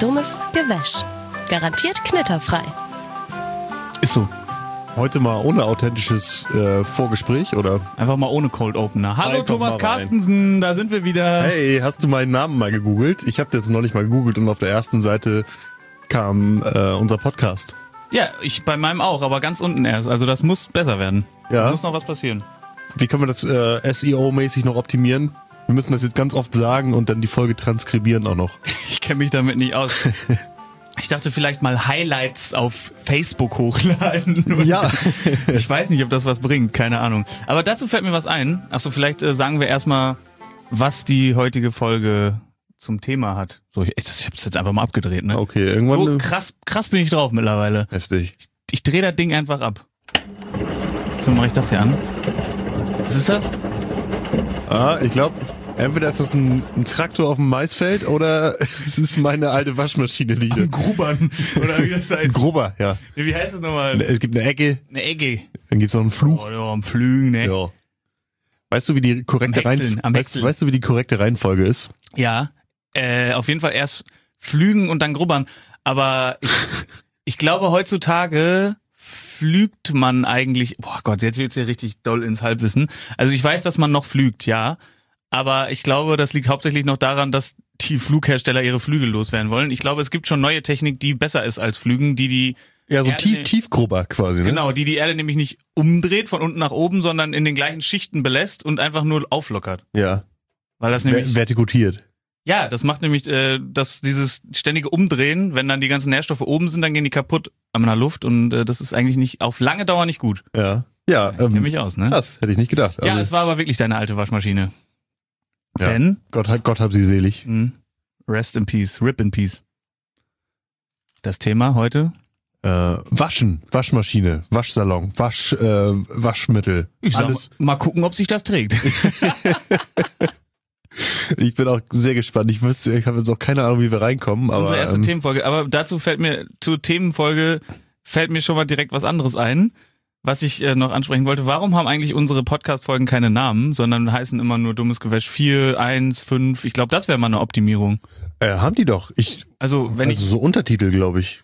Dummes Gewäsch. Garantiert knitterfrei. Ist so. Heute mal ohne authentisches Vorgespräch, oder? Einfach mal ohne Cold Opener. Hallo Einfach Thomas mal rein. Carstensen, da sind wir wieder. Hey, hast du meinen Namen mal gegoogelt? Ich habe das noch nicht mal gegoogelt und auf der ersten Seite kam unser Podcast. Ja, ich bei meinem auch, aber ganz unten erst. Also das muss besser werden. Ja. Da muss noch was passieren. Wie können wir das SEO-mäßig noch optimieren? Wir müssen das jetzt ganz oft sagen und dann die Folge transkribieren auch noch. Ich kenne mich damit nicht aus. Ich dachte vielleicht mal Highlights auf Facebook hochladen. Ja. Ich weiß nicht, ob das was bringt, keine Ahnung. Aber dazu fällt mir was ein. Achso, vielleicht sagen wir erstmal, was die heutige Folge zum Thema hat. So, ich hab's jetzt einfach mal abgedreht, ne? Okay, irgendwann. So krass bin ich drauf mittlerweile. Heftig. Ich drehe das Ding einfach ab. So mache ich das hier an. Was ist das? Ich glaube, entweder ist das ein Traktor auf dem Maisfeld oder es ist meine alte Waschmaschine, die Ein Grubbern. Oder wie das da Ein heißt. Grubber, ja. Wie heißt das nochmal? Es gibt eine Ecke, Eine Egge. dann gibt's noch einen Fluch. Oh, ja, am Flügen, ne? Ja. Weißt du, wie die korrekte Am Häckseln, am weißt, Häckseln. weißt du, wie die korrekte Reihenfolge ist? Ja, auf jeden Fall erst flügen und dann grubbern. Aber ich glaube, heutzutage flügt man eigentlich, boah Gott, jetzt wird's hier richtig doll ins Halbwissen. Also ich weiß, dass man noch flügt, ja. Aber ich glaube, das liegt hauptsächlich noch daran, dass die Flughersteller ihre Flüge loswerden wollen. Ich glaube, es gibt schon neue Technik, die besser ist als Flügen, die Ja, so Erde- Tiefgrubber quasi, ne? Genau, die Erde nämlich nicht umdreht von unten nach oben, sondern in den gleichen Schichten belässt und einfach nur auflockert. Ja. Weil das nämlich Vertikutiert. ja, das macht nämlich dass dieses ständige Umdrehen, wenn dann die ganzen Nährstoffe oben sind, dann gehen die kaputt an der Luft und das ist eigentlich nicht auf lange Dauer nicht gut. Ja. Ja, Ich kenne mich aus, ne? krass, hätte ich nicht gedacht. Ja, es war aber wirklich deine alte Waschmaschine. Ja. Denn Gott hab sie selig. Rest in Peace, Rip in Peace. Das Thema heute? Waschen, Waschmaschine, Waschsalon, Waschmittel. Ich sag Alles. mal gucken, ob sich das trägt. Ich bin auch sehr gespannt. Ich habe jetzt auch keine Ahnung, wie wir reinkommen. Aber, Unsere erste Themenfolge. Aber dazu zur Themenfolge fällt mir schon mal direkt was anderes ein, was ich noch ansprechen wollte. Warum haben eigentlich unsere Podcast-Folgen keine Namen, sondern heißen immer nur Dummes Gewäsch 4, 1, 5? Ich glaube, das wäre mal eine Optimierung. haben die doch. Also so Untertitel, glaube ich.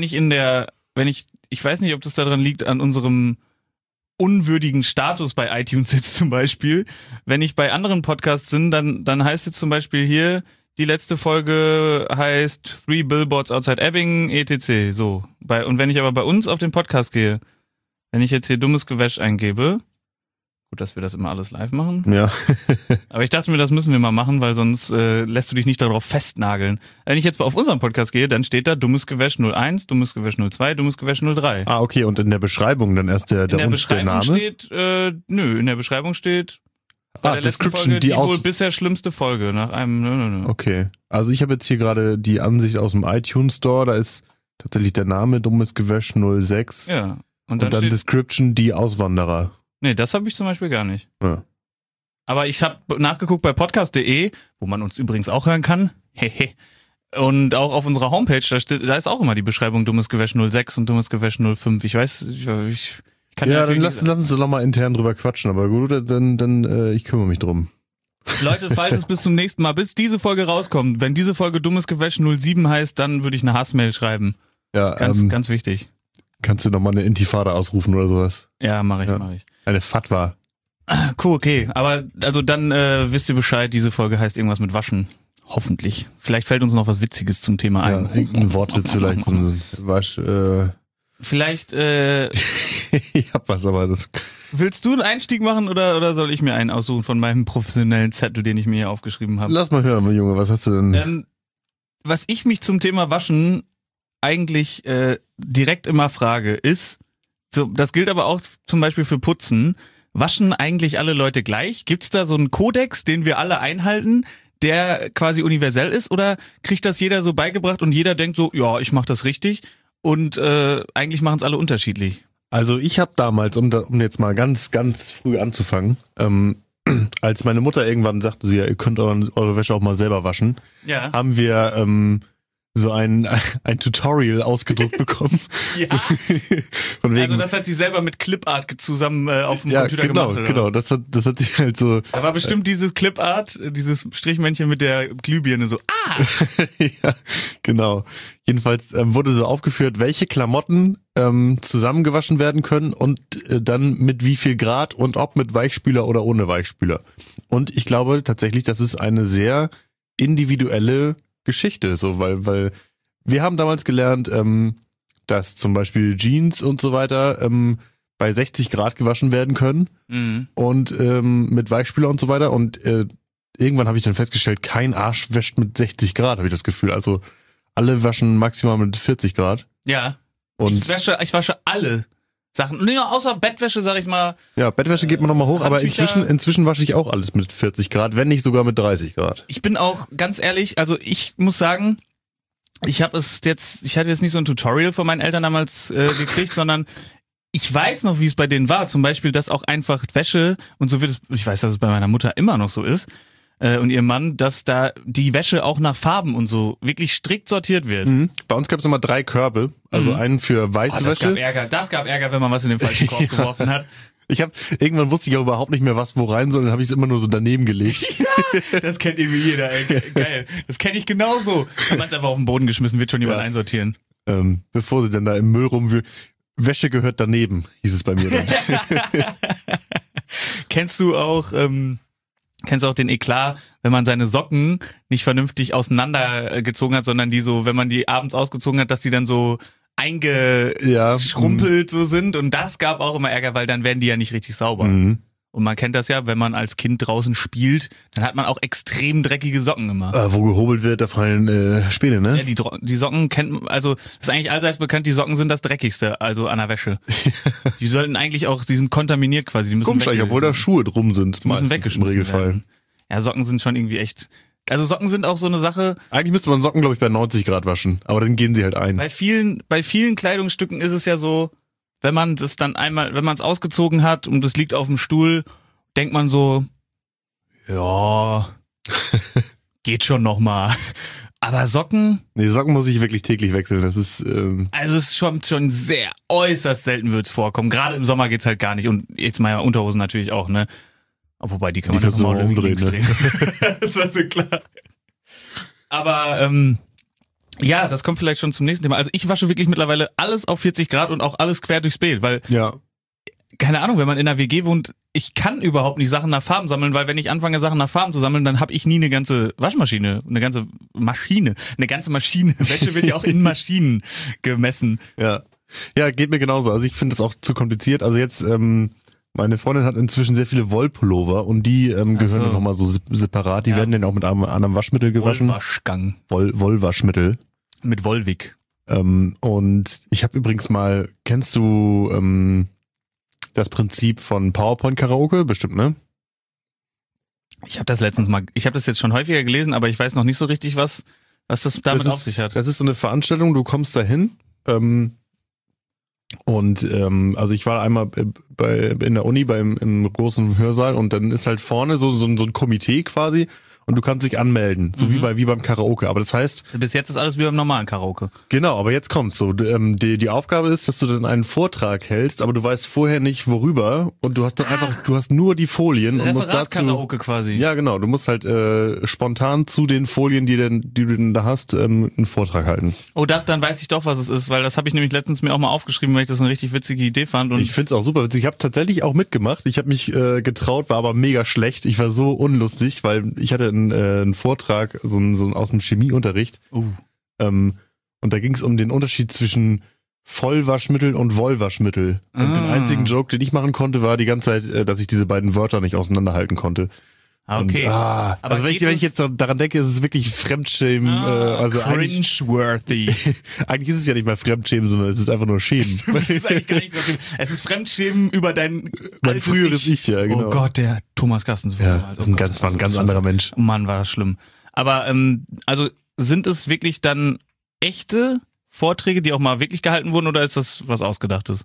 Ich weiß nicht, ob das daran liegt, an unserem unwürdigen Status bei iTunes jetzt zum Beispiel. Wenn ich bei anderen Podcasts bin, dann heißt jetzt zum Beispiel hier, die letzte Folge heißt 3 Billboards Outside Ebbing, etc. So. Und wenn ich aber bei uns auf den Podcast gehe, wenn ich jetzt hier Dummes Gewäsch eingebe, gut, dass wir das immer alles live machen, Ja. aber ich dachte mir, das müssen wir mal machen, weil sonst lässt du dich nicht darauf festnageln. Wenn ich jetzt auf unseren Podcast gehe, dann steht da Dummes Gewäsch 01, Dummes Gewäsch 02, Dummes Gewäsch 03. Okay, und in der Beschreibung dann erst der In der Beschreibung Name? steht, in der Beschreibung steht bei der letzten Description, Folge, die wohl bisher schlimmste Folge nach einem, Okay, also ich habe jetzt hier gerade die Ansicht aus dem iTunes Store, da ist tatsächlich der Name Dummes Gewäsch 06 Ja. und dann steht, Description, die Auswanderer. nee, das habe ich zum Beispiel gar nicht. Ja. Aber ich habe nachgeguckt bei podcast.de, wo man uns übrigens auch hören kann. Hehe. Und auch auf unserer Homepage, da ist auch immer die Beschreibung Dummes Gewäsch 06 und Dummes Gewäsch 05. Ich weiß, ich kann Ja, dann natürlich lass uns doch nochmal intern drüber quatschen, aber gut, dann ich kümmere mich drum. Leute, falls es bis zum nächsten Mal, bis diese Folge rauskommt, wenn diese Folge Dummes Gewäsch 07 heißt, dann würde ich eine Hassmail schreiben. Ja, Ganz wichtig. kannst du nochmal eine Intifada ausrufen oder sowas? Ja, mach ich. Eine Fatwa. Cool, okay. Aber also dann wisst ihr Bescheid, diese Folge heißt irgendwas mit Waschen. Hoffentlich. Vielleicht fällt uns noch was Witziges zum Thema Ja, ein. irgendein Wortwitz vielleicht. So ein Wasch, Vielleicht ich hab was, aber das. willst du einen Einstieg machen oder soll ich mir einen aussuchen von meinem professionellen Zettel, den ich mir hier aufgeschrieben habe? Lass mal hören, mein Junge, was hast du denn? Was ich mich zum Thema Waschen eigentlich direkt immer frage, ist, so, das gilt aber auch zum Beispiel für Putzen, waschen eigentlich alle Leute gleich? Gibt's da so einen Kodex, den wir alle einhalten, der quasi universell ist, oder kriegt das jeder so beigebracht und jeder denkt so, ja, ich mach das richtig und eigentlich machen es alle unterschiedlich? Also ich habe damals, um jetzt mal ganz, ganz früh anzufangen, als meine Mutter irgendwann sagte, ihr könnt eure Wäsche auch mal selber waschen, Ja. haben wir so ein Tutorial ausgedruckt bekommen. Ja. Von wegen, Also das hat sie selber mit Clipart zusammen auf dem ja, Computer gemacht. Oder genau. was? Das hat sie halt so. Da war bestimmt dieses Clipart, dieses Strichmännchen mit der Glühbirne so, Ja, genau. Jedenfalls wurde so aufgeführt, welche Klamotten zusammengewaschen werden können und dann mit wie viel Grad und ob mit Weichspüler oder ohne Weichspüler. Und ich glaube tatsächlich, das ist eine sehr individuelle Geschichte, so, weil wir haben damals gelernt, dass zum Beispiel Jeans und so weiter bei 60 Grad gewaschen werden können und mit Weichspüler und so weiter und irgendwann habe ich dann festgestellt, kein Arsch wäscht mit 60 Grad, habe ich das Gefühl. Also alle waschen maximal mit 40 Grad. ja. Und Ich wasche alle Sachen. Nee, außer Bettwäsche, sag ich mal. ja, Bettwäsche geht man nochmal hoch, aber Handtücher. inzwischen wasche ich auch alles mit 40 Grad, wenn nicht sogar mit 30 Grad. Ich bin auch ganz ehrlich, also ich muss sagen, ich hatte jetzt nicht so ein Tutorial von meinen Eltern damals gekriegt, sondern ich weiß noch, wie es bei denen war. Zum Beispiel, dass auch einfach Wäsche, und so wird es, ich weiß, dass es bei meiner Mutter immer noch so ist, und ihrem Mann, dass da die Wäsche auch nach Farben und so wirklich strikt sortiert wird. Bei uns gab es immer 3 Körbe, also einen für weiße Das gab Wäsche. Ärger. Das gab Ärger, wenn man was in den falschen Korb geworfen hat. Irgendwann wusste ich auch überhaupt nicht mehr, was wo rein soll, dann habe ich es immer nur so daneben gelegt. Das kennt irgendwie jeder, ey. Geil. Das kenne ich genauso. Wenn man es einfach auf den Boden geschmissen, wird schon jemand einsortieren. Bevor sie dann da im Müll rumwühlen. Wäsche gehört daneben, hieß es bei mir dann. Kennst du auch den Eklat, wenn man seine Socken nicht vernünftig auseinandergezogen hat, sondern die so, wenn man die abends ausgezogen hat, dass die dann so eingeschrumpelt so sind, und das gab auch immer Ärger, weil dann werden die ja nicht richtig sauber. Und man kennt das ja, wenn man als Kind draußen spielt, dann hat man auch extrem dreckige Socken immer. Wo gehobelt wird, da fallen Späne, ne? Ja, die Socken kennt man, also das ist eigentlich allseits bekannt, die Socken sind das Dreckigste, also an der Wäsche. Die sollten eigentlich auch, die sind kontaminiert quasi. Die müssen Komisch, obwohl da Schuhe drum sind, müssen meistens im Regelfall. werden. Ja, Socken sind schon irgendwie echt. Also Socken sind auch so eine Sache. Eigentlich müsste man Socken, glaube ich, bei 90 Grad waschen, aber dann gehen sie halt ein. Bei vielen Kleidungsstücken ist es ja so, wenn man es ausgezogen hat und es liegt auf dem Stuhl, denkt man so, ja, geht schon noch mal. Aber Socken? Nee, Socken muss ich wirklich täglich wechseln. Das ist Also es ist schon sehr äußerst selten wird's vorkommen. Gerade im Sommer geht's halt gar nicht. Und jetzt mal Unterhosen natürlich auch, ne? Wobei, die kann man kannst du mal auch umdrehen, links drehen. Das war so klar. Aber ja, das kommt vielleicht schon zum nächsten Thema. Also ich wasche wirklich mittlerweile alles auf 40 Grad und auch alles quer durchs Bild, weil, ja. keine Ahnung, wenn man in einer WG wohnt, ich kann überhaupt nicht Sachen nach Farben sammeln, weil wenn ich anfange, Sachen nach Farben zu sammeln, dann habe ich nie eine ganze Waschmaschine, eine ganze Maschine. Wäsche wird ja auch in Maschinen gemessen. Ja, geht mir genauso. Also ich finde das auch zu kompliziert. Also jetzt, meine Freundin hat inzwischen sehr viele Wollpullover und die gehören dann nochmal so separat. Die werden dann auch mit einem anderen Waschmittel gewaschen. Wollwaschgang. Wollwaschmittel. Mit Wollwig. Und ich habe übrigens mal, kennst du das Prinzip von PowerPoint-Karaoke? Bestimmt, ne? Ich habe das jetzt schon häufiger gelesen, aber ich weiß noch nicht so richtig, was das damit auf sich hat. Das ist so eine Veranstaltung, du kommst dahin, also ich war einmal in der Uni im großen Hörsaal und dann ist halt vorne so ein Komitee quasi und du kannst dich anmelden, so wie beim Karaoke. Aber das heißt... Bis jetzt ist alles wie beim normalen Karaoke. Genau, aber jetzt kommt's so. Die Aufgabe ist, dass du dann einen Vortrag hältst, aber du weißt vorher nicht, worüber und du hast dann du hast nur die Folien und musst dazu... Karaoke quasi. Ja, genau. Du musst halt spontan zu den Folien, die du denn da hast, einen Vortrag halten. Oh, dann weiß ich doch, was es ist, weil das habe ich nämlich letztens mir auch mal aufgeschrieben, weil ich das eine richtig witzige Idee fand. Und ich find's auch super witzig. Ich habe tatsächlich auch mitgemacht. Ich habe mich getraut, war aber mega schlecht. Ich war so unlustig, weil ich hatte einen Vortrag so aus dem Chemieunterricht. Und da ging es um den Unterschied zwischen Vollwaschmittel und Wollwaschmittel. Und den einzigen Joke, den ich machen konnte, war die ganze Zeit, dass ich diese beiden Wörter nicht auseinanderhalten konnte. Okay. Und, also wenn ich jetzt daran denke, ist es wirklich Fremdschämen. Also cringe-worthy. Eigentlich ist es ja nicht mal Fremdschämen, sondern es ist einfach nur Schämen. Das ist eigentlich gar nicht Fremdschämen. Es ist Fremdschämen über mein früheres Ich, ja, genau. Oh Gott, der Thomas Carstens. Ja, das war ein ganz anderer Mensch. Mann, war das schlimm. Aber also sind es wirklich dann echte Vorträge, die auch mal wirklich gehalten wurden, oder ist das was Ausgedachtes?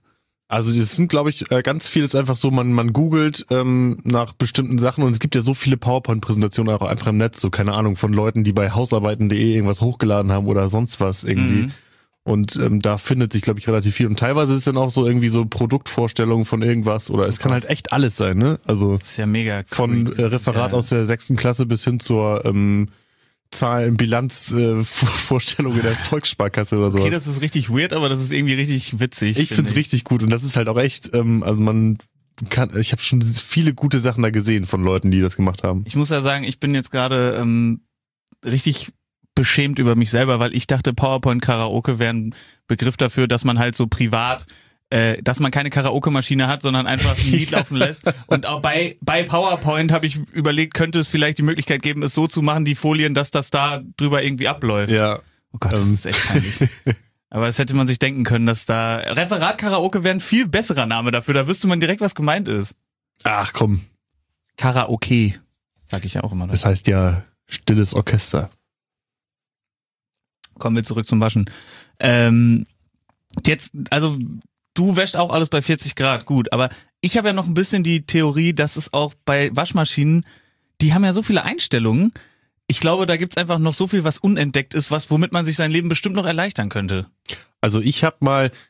Also das sind, glaube ich, ganz viel ist einfach so, man googelt nach bestimmten Sachen und es gibt ja so viele PowerPoint-Präsentationen auch einfach im Netz, so keine Ahnung, von Leuten, die bei hausarbeiten.de irgendwas hochgeladen haben oder sonst was irgendwie. Und da findet sich, glaube ich, relativ viel. Und teilweise ist es dann auch so irgendwie so Produktvorstellungen von irgendwas oder es kann halt echt alles sein, ne? Also Das ist ja mega cool. von Referat aus der 6. Klasse bis hin zur Zahlen, Bilanzvorstellung in der Volkssparkasse oder so. Okay, das ist richtig weird, aber das ist irgendwie richtig witzig. Ich find's richtig gut und das ist halt auch echt, also ich habe schon viele gute Sachen da gesehen von Leuten, die das gemacht haben. Ich muss ja sagen, ich bin jetzt gerade richtig beschämt über mich selber, weil ich dachte, PowerPoint-Karaoke wäre ein Begriff dafür, dass man halt so privat, dass man keine Karaoke-Maschine hat, sondern einfach ein Lied laufen lässt. Und auch bei PowerPoint habe ich überlegt, könnte es vielleicht die Möglichkeit geben, es so zu machen, die Folien, dass das da drüber irgendwie abläuft. Ja. Oh Gott, das ist echt peinlich. Aber das hätte man sich denken können, dass da Referat-Karaoke wäre ein viel besserer Name dafür. Da wüsste man direkt, was gemeint ist. Ach komm, Karaoke, sag ich ja auch immer. das heißt ja stilles Orchester. Kommen wir zurück zum Waschen. Jetzt, also du wäschst auch alles bei 40 Grad, gut, aber ich habe ja noch ein bisschen die Theorie, dass es auch bei Waschmaschinen, die haben ja so viele Einstellungen. Ich glaube, da gibt's einfach noch so viel, was unentdeckt ist, womit man sich sein Leben bestimmt noch erleichtern könnte. Also ich habe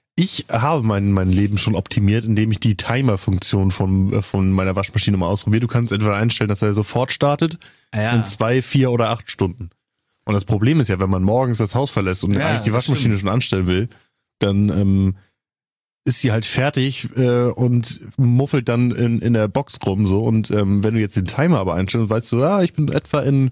mein Leben schon optimiert, indem ich die Timer-Funktion von meiner Waschmaschine mal ausprobiere. Du kannst entweder einstellen, dass er sofort startet in 2, 4 oder 8 Stunden. Und das Problem ist ja, wenn man morgens das Haus verlässt und eigentlich die Waschmaschine schon anstellen will, dann ist sie halt fertig und muffelt dann in der Box rum so. Und wenn du jetzt den Timer aber einstellst, weißt du, ich bin etwa in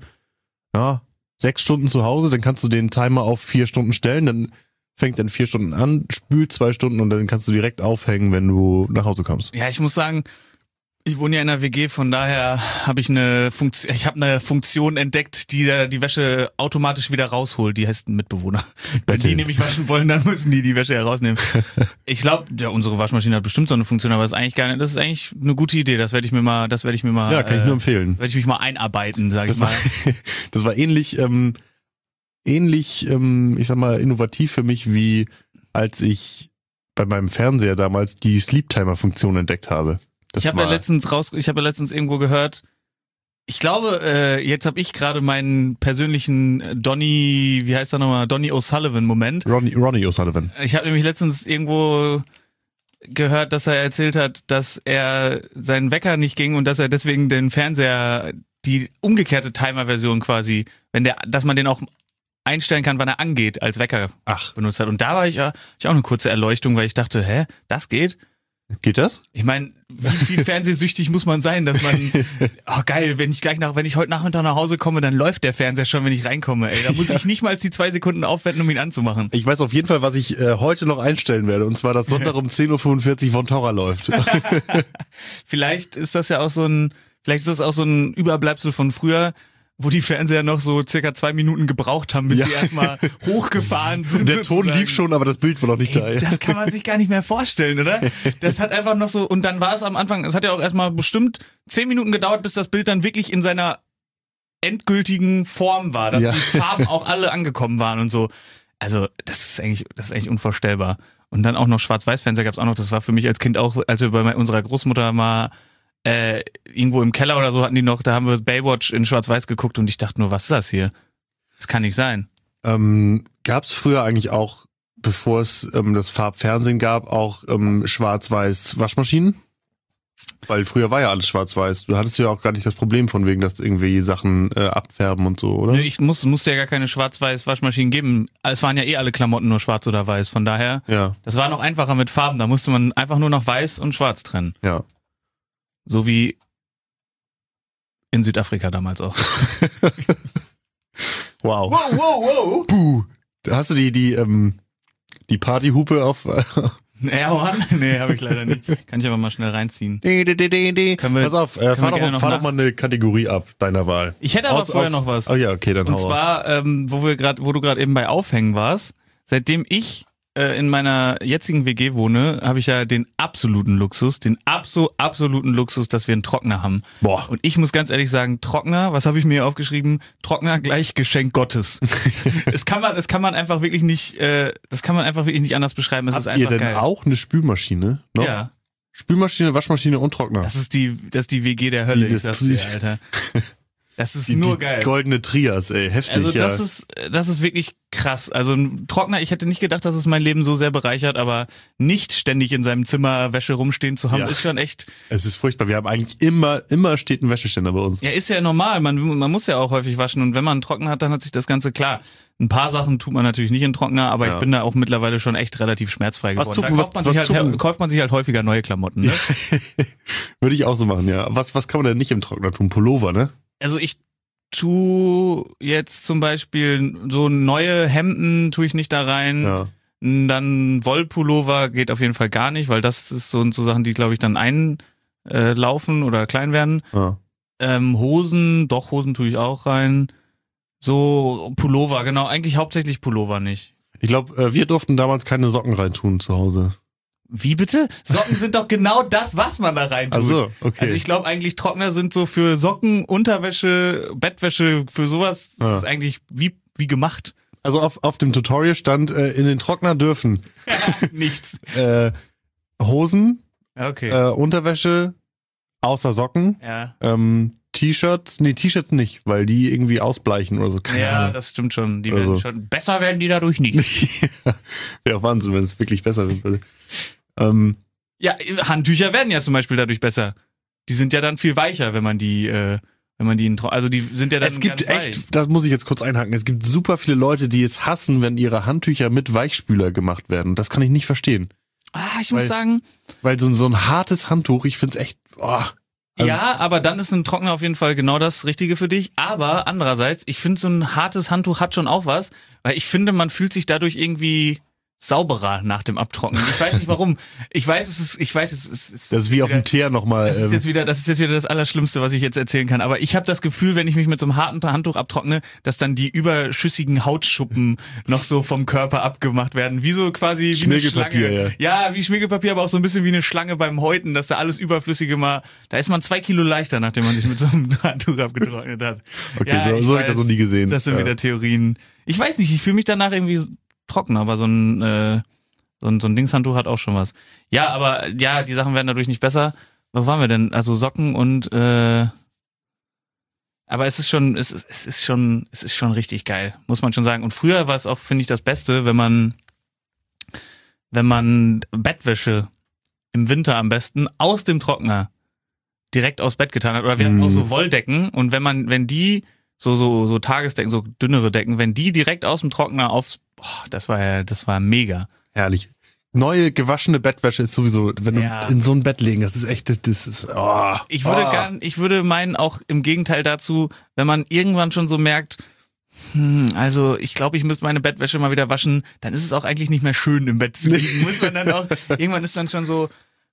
6 Stunden zu Hause, dann kannst du den Timer auf 4 Stunden stellen, dann fängt dann 4 Stunden an, spült 2 Stunden und dann kannst du direkt aufhängen, wenn du nach Hause kommst. Ja, ich muss sagen, ich wohne ja in einer WG, von daher habe ich eine Funktion entdeckt, die die Wäsche automatisch wieder rausholt. Die heißt ein Mitbewohner. Wenn die nämlich waschen wollen, dann müssen die Wäsche herausnehmen. Ich glaube, unsere Waschmaschine hat bestimmt so eine Funktion, aber das ist eigentlich eine gute Idee. Das werde ich mir mal. Ja, kann ich nur empfehlen. Werde ich mich mal einarbeiten, sage ich mal. Das war ähnlich, ich sag mal, innovativ für mich, wie als ich bei meinem Fernseher damals die Sleep-Timer-Funktion entdeckt habe. Ich habe ja letztens irgendwo gehört, ich glaube, jetzt habe ich gerade meinen persönlichen Donny O'Sullivan-Moment. Ronnie O'Sullivan. Ich habe nämlich letztens irgendwo gehört, dass er erzählt hat, dass er seinen Wecker nicht ging und dass er deswegen den Fernseher, die umgekehrte Timer-Version quasi, dass man den auch einstellen kann, wann er angeht, als Wecker benutzt hat. Und da war ich auch eine kurze Erleuchtung, weil ich dachte, das geht? Geht das? Ich meine, wie fernsehsüchtig muss man sein, dass man, geil, wenn ich heute Nachmittag nach Hause komme, dann läuft der Fernseher schon, wenn ich reinkomme, ey. Da muss ich nicht mal die 2 Sekunden aufwenden, um ihn anzumachen. Ich weiß auf jeden Fall, was ich heute noch einstellen werde, und zwar, dass Sonntag um 10.45 Uhr von Torra läuft. Vielleicht ist das auch so ein Überbleibsel von früher, wo die Fernseher noch so circa 2 Minuten gebraucht haben, bis sie erstmal hochgefahren sind. Der Ton lief schon, aber das Bild war noch nicht da. Das kann man sich gar nicht mehr vorstellen, oder? Das hat einfach noch so, und dann war es am Anfang, es hat ja auch erstmal bestimmt 10 Minuten gedauert, bis das Bild dann wirklich in seiner endgültigen Form war, dass die Farben auch alle angekommen waren und so. Also, das ist eigentlich unvorstellbar. Und dann auch noch Schwarz-Weiß-Fernseher gab's auch noch, das war für mich als Kind auch, als wir bei unserer Großmutter mal irgendwo im Keller oder so hatten die noch, da haben wir Baywatch in Schwarz-Weiß geguckt und ich dachte nur, was ist das hier? Das kann nicht sein. Gab es früher eigentlich auch, bevor es das Farbfernsehen gab, auch Schwarz-Weiß Waschmaschinen? Weil früher war ja alles Schwarz-Weiß. Du hattest ja auch gar nicht das Problem von wegen, dass irgendwie Sachen abfärben und so, oder? Nö, musste ja gar keine Schwarz-Weiß Waschmaschinen geben. Es waren ja alle Klamotten nur schwarz oder weiß. Von daher, das war noch einfacher mit Farben. Da musste man einfach nur noch weiß und schwarz trennen. Ja. So wie in Südafrika damals auch. Wow. Wow. Puh. Hast du die Partyhupe auf... Air One? Nee, habe ich leider nicht. Kann ich aber mal schnell reinziehen. Pass auf, fahr doch mal eine Kategorie ab, deiner Wahl. Ich hätte aber vorher noch was. Oh ja, okay, dann hau Und zwar, wo du gerade eben bei Aufhängen warst, seitdem ich in meiner jetzigen WG wohne, habe ich ja den absoluten Luxus, absoluten Luxus, dass wir einen Trockner haben. Boah. Und ich muss ganz ehrlich sagen, Trockner, was habe ich mir hier aufgeschrieben? Trockner gleich Geschenk Gottes. Das kann man einfach wirklich nicht anders beschreiben. Es ist Habt ihr einfach denn geil. auch eine Spülmaschine? Noch? Ja. Spülmaschine, Waschmaschine und Trockner. Das ist die WG der Hölle, Die- ich sag's dir, Alter. Das ist die nur geil. Goldene Trias, ey. Heftig, Also ja. das ist wirklich krass. Also ein Trockner, ich hätte nicht gedacht, dass es mein Leben so sehr bereichert, aber nicht ständig in seinem Zimmer Wäsche rumstehen zu haben, Ja. ist schon echt, Es ist furchtbar. Wir haben eigentlich immer steht ein Wäscheständer bei uns. ja, ist ja normal. Man muss ja auch häufig waschen und wenn man einen Trockner hat, dann hat sich das Ganze klar. Ein paar Sachen tut man natürlich nicht in Trockner, aber Ja. ich bin da auch mittlerweile schon echt relativ schmerzfrei Was geworden. tut- Da kauft man sich halt häufiger neue Klamotten. Ne? Würde ich auch so machen, ja. Was kann man denn nicht im Trockner tun? Pullover, ne? Also ich tue jetzt zum Beispiel so neue Hemden tue ich nicht da rein. Ja. Dann Wollpullover geht auf jeden Fall gar nicht, weil das ist so Sachen, die, glaube ich, dann einlaufen oder klein werden. Ja. Hosen tue ich auch rein. So Pullover, genau, eigentlich hauptsächlich Pullover nicht. Ich glaube, wir durften damals keine Socken reintun zu Hause. Wie bitte? Socken sind doch genau das, was man da rein tut. Ach so, okay. Also ich glaube eigentlich Trockner sind so für Socken, Unterwäsche, Bettwäsche, für sowas, das Ja. ist eigentlich wie gemacht. Also auf dem Tutorial stand, in den Trockner dürfen Nichts. Hosen, Ja, okay. Unterwäsche, außer Socken, Ja. T-Shirts nicht, weil die irgendwie ausbleichen oder so. Keine Ja, Ahnung. das stimmt schon. Die Oder werden so. schon. Besser werden die dadurch nicht. Wäre auch Wahnsinn, wenn es wirklich besser wird. Ja, Handtücher werden ja zum Beispiel dadurch besser. Die sind ja dann viel weicher, wenn man die also die sind ja dann Es gibt ganz weich. echt, das muss ich jetzt kurz einhaken, es gibt super viele Leute, die es hassen, wenn ihre Handtücher mit Weichspüler gemacht werden. Das kann ich nicht verstehen. Ich muss weil- sagen, Weil so ein hartes Handtuch, ich find's echt, also- ja, aber dann ist ein Trockner auf jeden Fall genau das Richtige für dich. Aber andererseits, ich finde, so ein hartes Handtuch hat schon auch was, weil ich finde, man fühlt sich dadurch irgendwie sauberer nach dem Abtrocknen. Ich weiß nicht warum. Ich weiß, es ist das ist wie auf dem Teer nochmal. Das ist jetzt wieder das Allerschlimmste, was ich jetzt erzählen kann. Aber ich habe das Gefühl, wenn ich mich mit so einem harten Handtuch abtrockne, dass dann die überschüssigen Hautschuppen noch so vom Körper abgemacht werden. Wie so quasi wie eine Schmirgelpapier, Schlange. Ja, wie Schmirgelpapier, aber auch so ein bisschen wie eine Schlange beim Häuten, dass da alles Überflüssige mal, da ist man 2 Kilo leichter, nachdem man sich mit so einem Handtuch abgetrocknet hat. Okay, Ja, so habe ich das weiß, noch nie gesehen. Das sind Ja. wieder Theorien. Ich weiß nicht, ich fühle mich danach irgendwie trocken, aber so ein Dingshandtuch hat auch schon was. Ja, aber ja, die Sachen werden dadurch nicht besser. Wo waren wir denn? Also Socken und aber es ist schon richtig geil, muss man schon sagen. Und früher war es auch, finde ich, das Beste, wenn man Bettwäsche im Winter am besten aus dem Trockner direkt aufs Bett getan hat. Oder wir hatten auch so Wolldecken und wenn die so Tagesdecken, so dünnere Decken, wenn die direkt aus dem Trockner das war mega. Herrlich. Neue gewaschene Bettwäsche ist sowieso, wenn Ja. du in so ein Bett legen, das ist echt, das ist, Ich würde meinen, auch im Gegenteil dazu, wenn man irgendwann schon so merkt, also ich glaube, ich müsste meine Bettwäsche mal wieder waschen, dann ist es auch eigentlich nicht mehr schön im Bett zu liegen. Muss man dann auch, irgendwann ist dann schon so,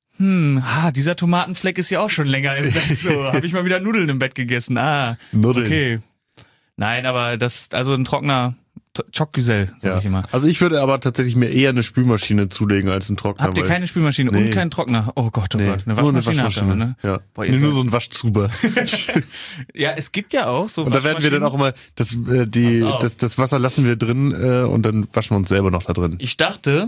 dieser Tomatenfleck ist ja auch schon länger im Bett. So, habe ich mal wieder Nudeln im Bett gegessen. Nudeln. Okay. Nein, aber also ein trockener Choc-Güzel, sag ich immer. Also ich würde aber tatsächlich mir eher eine Spülmaschine zulegen als einen Trockner. Habt ihr keine Spülmaschine und keinen Trockner? Oh Gott, Nee, Eine nur eine Waschmaschine habt ihr, ne? Ja. Boah, Nee, ihr nur seid- so ein Waschzuber. Ja, es gibt ja auch so Und da werden wir dann auch immer, Pass auf. das Wasser lassen wir drin und dann waschen wir uns selber noch da drin. Ich dachte,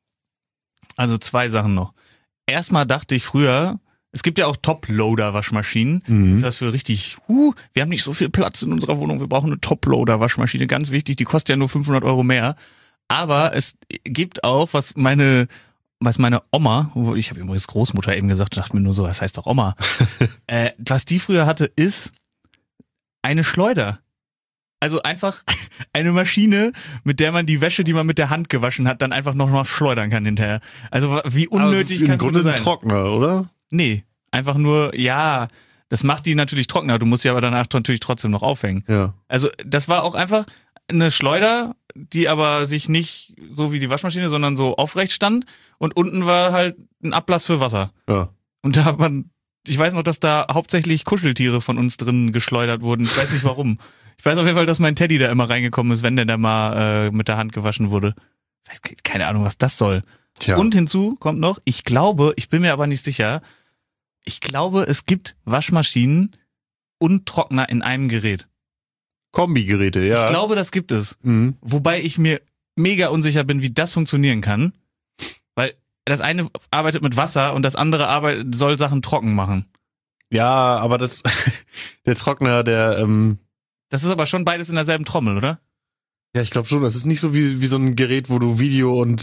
also 2 Sachen noch. Erstmal dachte ich früher, es gibt ja auch Top-Loader-Waschmaschinen. Das ist das für richtig, wir haben nicht so viel Platz in unserer Wohnung, wir brauchen eine Top-Loader-Waschmaschine, ganz wichtig, die kostet ja nur 500 Euro mehr. Aber es gibt auch, was meine Oma, ich habe übrigens Großmutter eben gesagt, dachte mir nur so, das heißt doch Oma. Was die früher hatte, ist eine Schleuder. Also einfach eine Maschine, mit der man die Wäsche, die man mit der Hand gewaschen hat, dann einfach noch mal schleudern kann hinterher. Also wie unnötig im kann es Grunde bitte ein sein? Trockner, oder? Nee, einfach nur, ja, das macht die natürlich trockener. Du musst sie aber danach natürlich trotzdem noch aufhängen. Ja. Also das war auch einfach eine Schleuder, die aber sich nicht so wie die Waschmaschine, sondern so aufrecht stand und unten war halt ein Ablass für Wasser. Ja. Und da hat ich weiß noch, dass da hauptsächlich Kuscheltiere von uns drin geschleudert wurden. Ich weiß nicht warum. Ich weiß auf jeden Fall, dass mein Teddy da immer reingekommen ist, wenn der da mal mit der Hand gewaschen wurde. keine Ahnung, was das soll. Tja. Und hinzu kommt noch, ich bin mir aber nicht sicher, ich glaube, es gibt Waschmaschinen und Trockner in einem Gerät. Kombigeräte, ja. Ich glaube, das gibt es. Mhm. Wobei ich mir mega unsicher bin, wie das funktionieren kann. Weil das eine arbeitet mit Wasser und das andere soll Sachen trocken machen. Ja, aber der Trockner, Das ist aber schon beides in derselben Trommel, oder? ja, ich glaube schon, das ist nicht so wie so ein Gerät, wo du Video und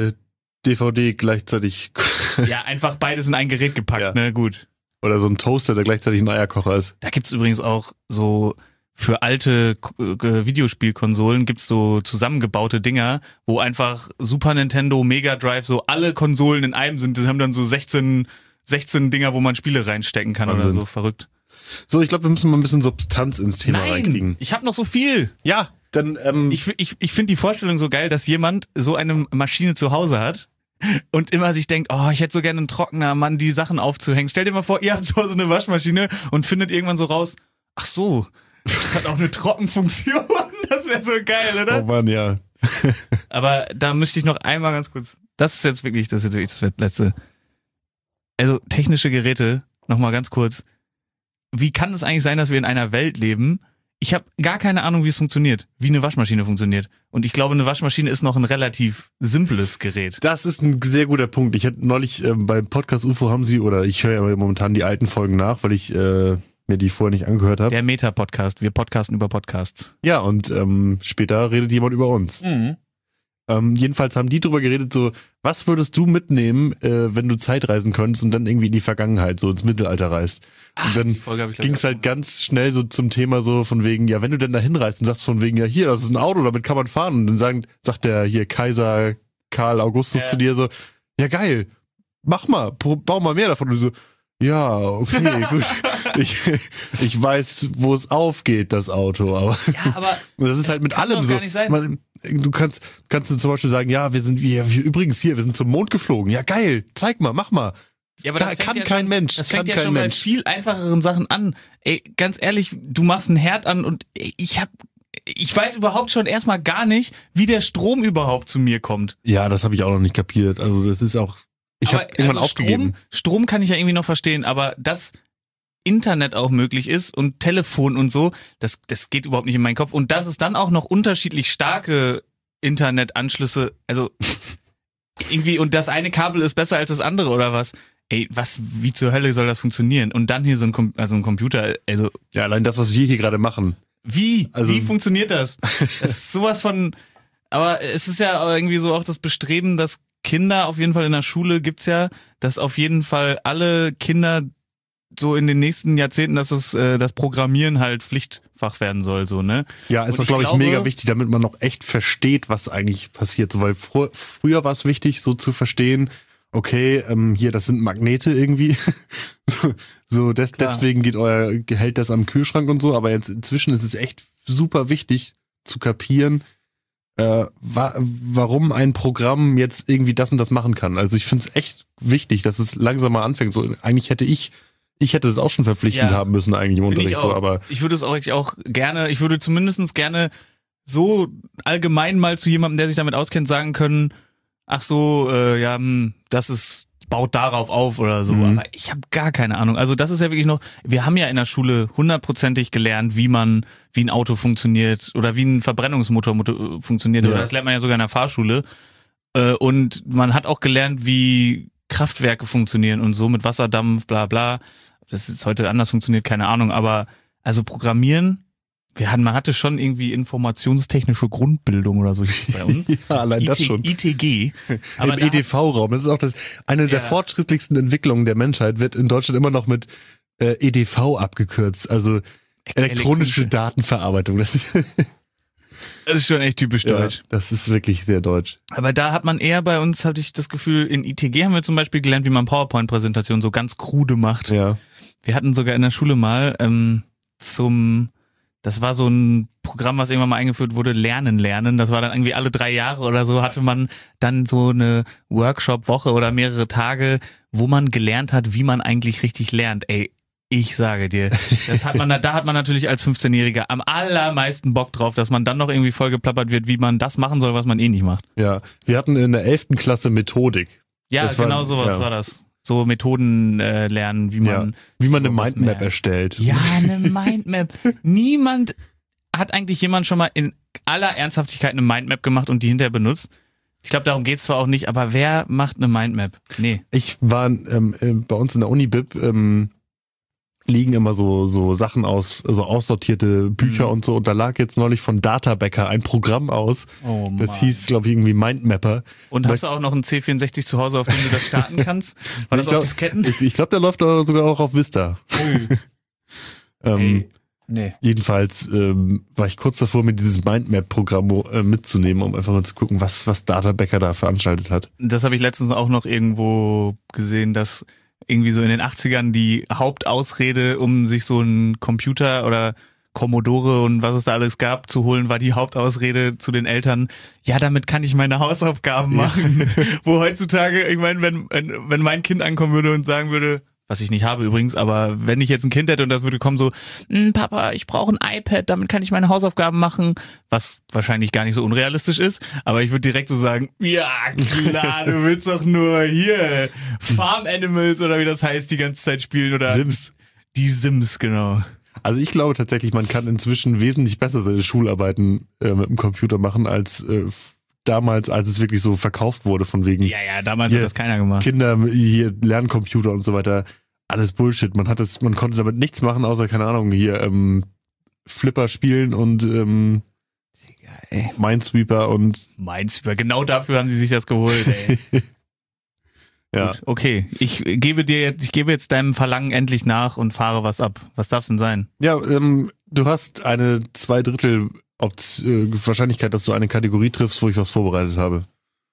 DVD gleichzeitig Ja, einfach beides in ein Gerät gepackt, Ja. ne? Gut. oder so ein Toaster, der gleichzeitig ein Eierkocher ist. Da gibt's übrigens auch so für alte Videospielkonsolen gibt's so zusammengebaute Dinger, wo einfach Super Nintendo, Mega Drive, so alle Konsolen in einem sind. Die haben dann so 16 Dinger, wo man Spiele reinstecken kann Wahnsinn. oder so. Verrückt. So, ich glaube, wir müssen mal ein bisschen Substanz ins Thema reinkriegen. Ich habe noch so viel. Ja, dann Ich finde die Vorstellung so geil, dass jemand so eine Maschine zu Hause hat und immer sich denkt, oh, ich hätte so gerne einen Trockner, Mann, die Sachen aufzuhängen. Stell dir mal vor, ihr habt zu Hause eine Waschmaschine und findet irgendwann so raus, ach so, das hat auch eine Trockenfunktion. Das wäre so geil, oder? oh Mann, ja. Aber da müsste ich noch einmal ganz kurz, das ist jetzt wirklich das Letzte. Also technische Geräte, nochmal ganz kurz. Wie kann es eigentlich sein, dass wir in einer Welt leben? Ich habe gar keine Ahnung, wie es funktioniert, wie eine Waschmaschine funktioniert. Und ich glaube, eine Waschmaschine ist noch ein relativ simples Gerät. Das ist ein sehr guter Punkt. Ich hatte neulich beim Podcast UFO ich höre ja momentan die alten Folgen nach, weil ich mir die vorher nicht angehört habe. Der Meta-Podcast, wir podcasten über Podcasts. Ja, und später redet jemand über uns. Jedenfalls haben die drüber geredet, so, was würdest du mitnehmen, wenn du Zeitreisen könntest und dann irgendwie in die Vergangenheit, so ins Mittelalter reist? Und dann ging es halt ganz schnell so zum Thema so von wegen, ja, wenn du denn da hinreist und sagst von wegen, ja, hier, das ist ein Auto, damit kann man fahren. Und dann sagt der hier Kaiser Karl Augustus zu dir so, ja, geil, mach mal, bau mal mehr davon. Und du so, ja, okay, gut. Ich weiß, wo es aufgeht, das Auto, aber, Ja, aber das ist halt mit kann allem doch so. gar nicht sein. Du kannst du zum Beispiel sagen, ja, wir übrigens hier, wir sind zum Mond geflogen. Ja, geil, zeig mal, mach mal. Ja, aber Da das fängt kann ja kein schon, Mensch, Das kann fängt ja kein schon bei Mensch. viel einfacheren Sachen an. Ey, ganz ehrlich, du machst einen Herd an und ich weiß überhaupt schon erstmal gar nicht, wie der Strom überhaupt zu mir kommt. Ja, das habe ich auch noch nicht kapiert. Also das ist auch, ich habe irgendwann aufgegeben. Strom kann ich ja irgendwie noch verstehen, aber dass Internet auch möglich ist und Telefon und so, das geht überhaupt nicht in meinen Kopf. Und dass es dann auch noch unterschiedlich starke Internetanschlüsse, also irgendwie, und das eine Kabel ist besser als das andere oder was? Ey, wie zur Hölle soll das funktionieren? Und dann hier so ein Computer, also Ja, allein das, was wir hier gerade machen. wie Also- funktioniert das? Das ist sowas von, aber es ist ja irgendwie so auch das Bestreben, dass Kinder auf jeden Fall in der Schule gibt's ja, dass auf jeden Fall alle Kinder so in den nächsten Jahrzehnten, dass das Programmieren halt Pflichtfach werden soll, so, ne? Ja, ist Und doch, ich glaube ich, glaube- mega wichtig, damit man noch echt versteht, was eigentlich passiert. So, weil früher war es wichtig, so zu verstehen, okay, hier, das sind Magnete irgendwie. Deswegen hält das am Kühlschrank und so, aber jetzt inzwischen ist es echt super wichtig zu kapieren, warum ein Programm jetzt irgendwie das und das machen kann. Also ich finde es echt wichtig, dass es langsam mal anfängt. So, eigentlich hätte ich das auch schon verpflichtend Ja. haben müssen eigentlich im Finde ich Unterricht, so, auch. aber Ich würde es auch gerne, ich würde zumindest gerne so allgemein mal zu jemandem, der sich damit auskennt, sagen können, ach so, baut darauf auf oder so. Mhm. Aber ich habe gar keine Ahnung. Also das ist ja wirklich noch, wir haben ja in der Schule 100%ig gelernt, wie ein Auto funktioniert oder wie ein Verbrennungsmotor funktioniert. Ja. Oder das lernt man ja sogar in der Fahrschule. Und man hat auch gelernt, wie Kraftwerke funktionieren und so mit Wasserdampf, bla bla. Das ist heute anders funktioniert, keine Ahnung. Aber also Programmieren, man hatte schon irgendwie informationstechnische Grundbildung oder so hieß es bei uns. ja, allein das schon. ITG. Aber Im EDV-Raum. Das ist auch eine der Ja. fortschrittlichsten Entwicklungen der Menschheit, wird in Deutschland immer noch mit EDV abgekürzt. Also elektronische Datenverarbeitung. Das ist schon echt typisch ja, deutsch. das ist wirklich sehr deutsch. Aber da hat man eher bei uns, hatte ich das Gefühl, in ITG haben wir zum Beispiel gelernt, wie man PowerPoint-Präsentationen so ganz krude macht. Ja. Wir hatten sogar in der Schule mal das war so ein Programm, was irgendwann mal eingeführt wurde, Lernen. Das war dann irgendwie alle 3 Jahre oder so, hatte man dann so eine Workshop-Woche oder mehrere Tage, wo man gelernt hat, wie man eigentlich richtig lernt. Ey, Ich sage dir, da hat man natürlich als 15-Jähriger am allermeisten Bock drauf, dass man dann noch irgendwie vollgeplappert wird, wie man das machen soll, was man eh nicht macht. Ja, wir hatten in der 11. Klasse Methodik. Ja, Das genau war- sowas ja. war das. So Methoden lernen, wie man eine sowas Mindmap mehr- erstellt. Ja, eine Mindmap. Hat eigentlich jemand schon mal in aller Ernsthaftigkeit eine Mindmap gemacht und die hinterher benutzt? Ich glaube, darum geht's zwar auch nicht, aber wer macht eine Mindmap? Nee. Ich war bei uns in der Uni-Bib liegen immer so Sachen aus, so aussortierte Bücher und so. Und da lag jetzt neulich von Databäcker ein Programm aus. Oh, Das hieß, glaube ich, irgendwie Mindmapper. Und hast du auch noch einen C64 zu Hause, auf dem du das starten kannst? War das Ich glaub- auf Disketten? Ich glaube, der läuft da sogar auch auf Vista. Ey, nee. Jedenfalls war ich kurz davor, mir dieses Mindmap-Programm mitzunehmen, um einfach mal zu gucken, was Databäcker da veranstaltet hat. Das habe ich letztens auch noch irgendwo gesehen, dass irgendwie so in den 80ern die Hauptausrede, um sich so einen Computer oder Commodore und was es da alles gab, zu holen, war die Hauptausrede zu den Eltern, ja, damit kann ich meine Hausaufgaben machen. Wo heutzutage, ich meine, wenn mein Kind ankommen würde und sagen würde, was ich nicht habe übrigens, aber wenn ich jetzt ein Kind hätte und das würde kommen so, Papa, ich brauche ein iPad, damit kann ich meine Hausaufgaben machen, was wahrscheinlich gar nicht so unrealistisch ist, aber ich würde direkt so sagen, ja klar, du willst doch nur hier Farm Animals oder wie das heißt, die ganze Zeit spielen oder Sims. die Sims, genau. Also ich glaube tatsächlich, man kann inzwischen wesentlich besser seine Schularbeiten mit dem Computer machen als damals, als es wirklich so verkauft wurde von wegen Ja, damals Hier, hat das keiner gemacht. Kinder, hier Lerncomputer und so weiter. Alles Bullshit. Man konnte damit nichts machen, außer, keine Ahnung, hier Flipper spielen und ey. Minesweeper und Minesweeper, genau dafür haben sie sich das geholt, ey. ja. Gut, okay, ich gebe jetzt deinem Verlangen endlich nach und fahre was ab. Was darf's denn sein? Ja, du hast eine 2/3 Wahrscheinlichkeit, dass du eine Kategorie triffst, wo ich was vorbereitet habe.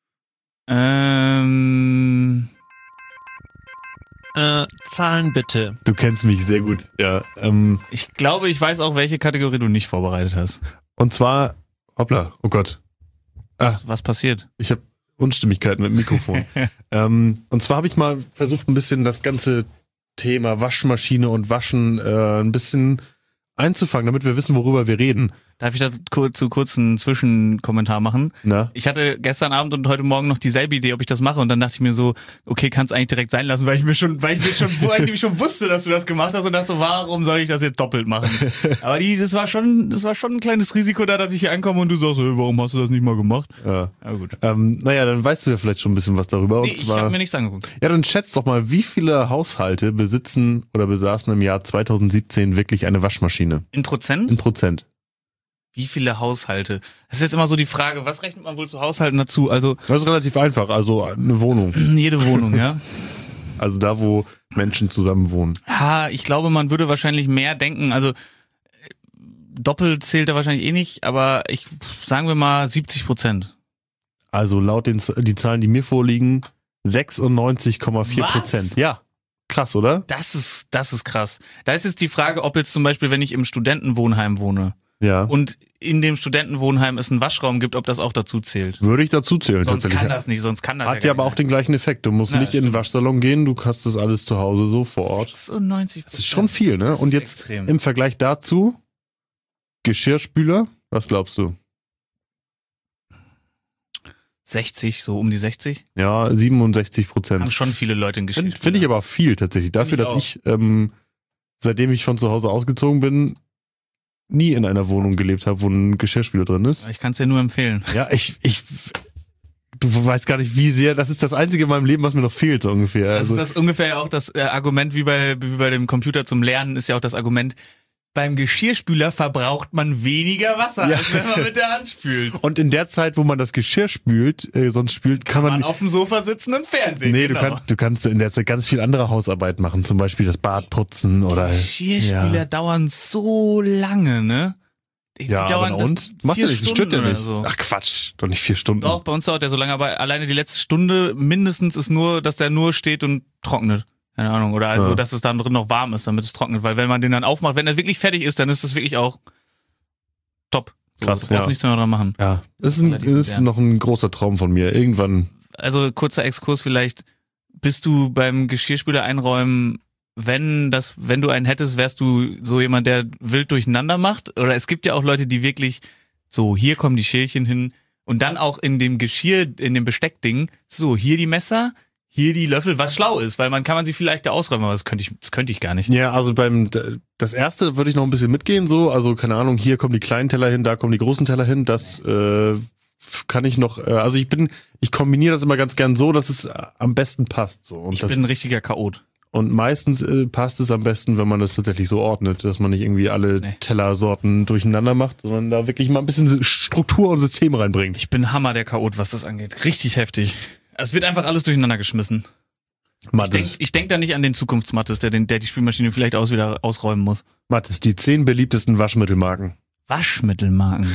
Zahlen bitte. Du kennst mich sehr gut. Ja. Ich glaube, ich weiß auch, welche Kategorie du nicht vorbereitet hast. Und zwar, hoppla, oh Gott. Was passiert? Ich habe Unstimmigkeiten mit dem Mikrofon. Und zwar habe ich mal versucht, ein bisschen das ganze Thema Waschmaschine und Waschen ein bisschen einzufangen, damit wir wissen, worüber wir reden. Darf ich dazu kurz einen Zwischenkommentar machen? Na? Ich hatte gestern Abend und heute Morgen noch dieselbe Idee, ob ich das mache, und dann dachte ich mir so, okay, kannst eigentlich direkt sein lassen, weil ich nämlich schon wusste, dass du das gemacht hast, und dachte so, warum soll ich das jetzt doppelt machen? Aber das war schon ein kleines Risiko da, dass ich hier ankomme und du sagst, hey, warum hast du das nicht mal gemacht? Ja. Aber gut. Naja, dann weißt du ja vielleicht schon ein bisschen was darüber. Nee, Und ich zwar, habe mir nichts angeguckt. ja, dann schätzt doch mal, wie viele Haushalte besitzen oder besaßen im Jahr 2017 wirklich eine Waschmaschine? In Prozent? In Prozent. Wie viele Haushalte? Das ist jetzt immer so die Frage, was rechnet man wohl zu Haushalten dazu? Also Das ist relativ einfach. Also eine Wohnung. jede Wohnung, ja? Also da, wo Menschen zusammen wohnen. Ich glaube, man würde wahrscheinlich mehr denken, also doppelt zählt er wahrscheinlich eh nicht, aber sagen wir mal 70%. Also laut die Zahlen, die mir vorliegen, 96,4%. Ja, krass, oder? Das ist krass. Da ist jetzt die Frage, ob jetzt zum Beispiel, wenn ich im Studentenwohnheim wohne Ja. und in dem Studentenwohnheim es einen Waschraum gibt, ob das auch dazu zählt. Würde ich dazu zählen Sonst tatsächlich. kann das nicht, sonst kann das Hat ja aber auch den gleichen Effekt. Du musst Ja, nicht in den stimmt. Waschsalon gehen, du hast das alles zu Hause so vor Ort. 96%. Das ist schon viel, ne? Das Und ist jetzt extrem. im Vergleich dazu, Geschirrspüler, was glaubst du? 60, so um die 60. Ja, Haben 67%. schon viele Leute in Geschichte. Finde ich aber auch viel tatsächlich. Dafür, Find dass ich ich, seitdem ich von zu Hause ausgezogen bin, nie in einer Wohnung gelebt habe, wo ein Geschirrspüler drin ist. Ich kann es dir nur empfehlen. Ja, du weißt gar nicht, wie sehr, das ist das Einzige in meinem Leben, was mir noch fehlt, so ungefähr. Das Also, ist das ungefähr ja auch das Argument, wie bei dem Computer zum Lernen, ist ja auch das Argument, beim Geschirrspüler verbraucht man weniger Wasser, Ja. als wenn man mit der Hand spült. und in der Zeit, wo man das Geschirr spült, sonst spült, kann Man man. auf dem Sofa sitzen und Fernsehen. Nee, genau. du kannst in der Zeit ganz viel andere Hausarbeit machen, zum Beispiel das Bad putzen oder. Geschirrspüler dauern so lange, ne? Die Ja, dauern aber und? Macht ja 4 nichts, das stört ja Stunden nicht. oder so. Ach Quatsch, doch nicht 4 Stunden. Doch, bei uns dauert der so lange, aber alleine die letzte Stunde mindestens ist nur, dass der nur steht und trocknet. Keine Ahnung. Oder also, Ja. dass es dann drin noch warm ist, damit es trocknet. Weil wenn man den dann aufmacht, wenn er wirklich fertig ist, dann ist es wirklich auch top. Krass, Du brauchst ja. nichts mehr dran machen. Ja, das Relativ ist modern. noch ein großer Traum von mir. Irgendwann. Also kurzer Exkurs vielleicht, bist du beim Geschirrspüler einräumen wenn du einen hättest, wärst du so jemand, der wild durcheinander macht? Oder es gibt ja auch Leute, die wirklich so, hier kommen die Schälchen hin und dann auch in dem Geschirr, in dem Besteckding, so, hier die Messer, hier die Löffel, was schlau ist, weil kann man sie vielleicht da ausräumen, aber das könnte ich gar nicht. Ja, also das erste würde ich noch ein bisschen mitgehen, so, also keine Ahnung, hier kommen die kleinen Teller hin, da kommen die großen Teller hin, das kann ich noch, also ich kombiniere das immer ganz gern so, dass es am besten passt, so. Und Ich bin ein richtiger Chaot. Und meistens passt es am besten, wenn man das tatsächlich so ordnet, dass man nicht irgendwie alle Tellersorten durcheinander macht, sondern da wirklich mal ein bisschen Struktur und System reinbringt. Ich bin Hammer der Chaot, was das angeht. Richtig heftig. Es wird einfach alles durcheinander geschmissen. Ich denk da nicht an den Zukunftsmattes, der die Spülmaschine vielleicht wieder ausräumen muss. Mathis, die 10 beliebtesten Waschmittelmarken. Waschmittelmarken.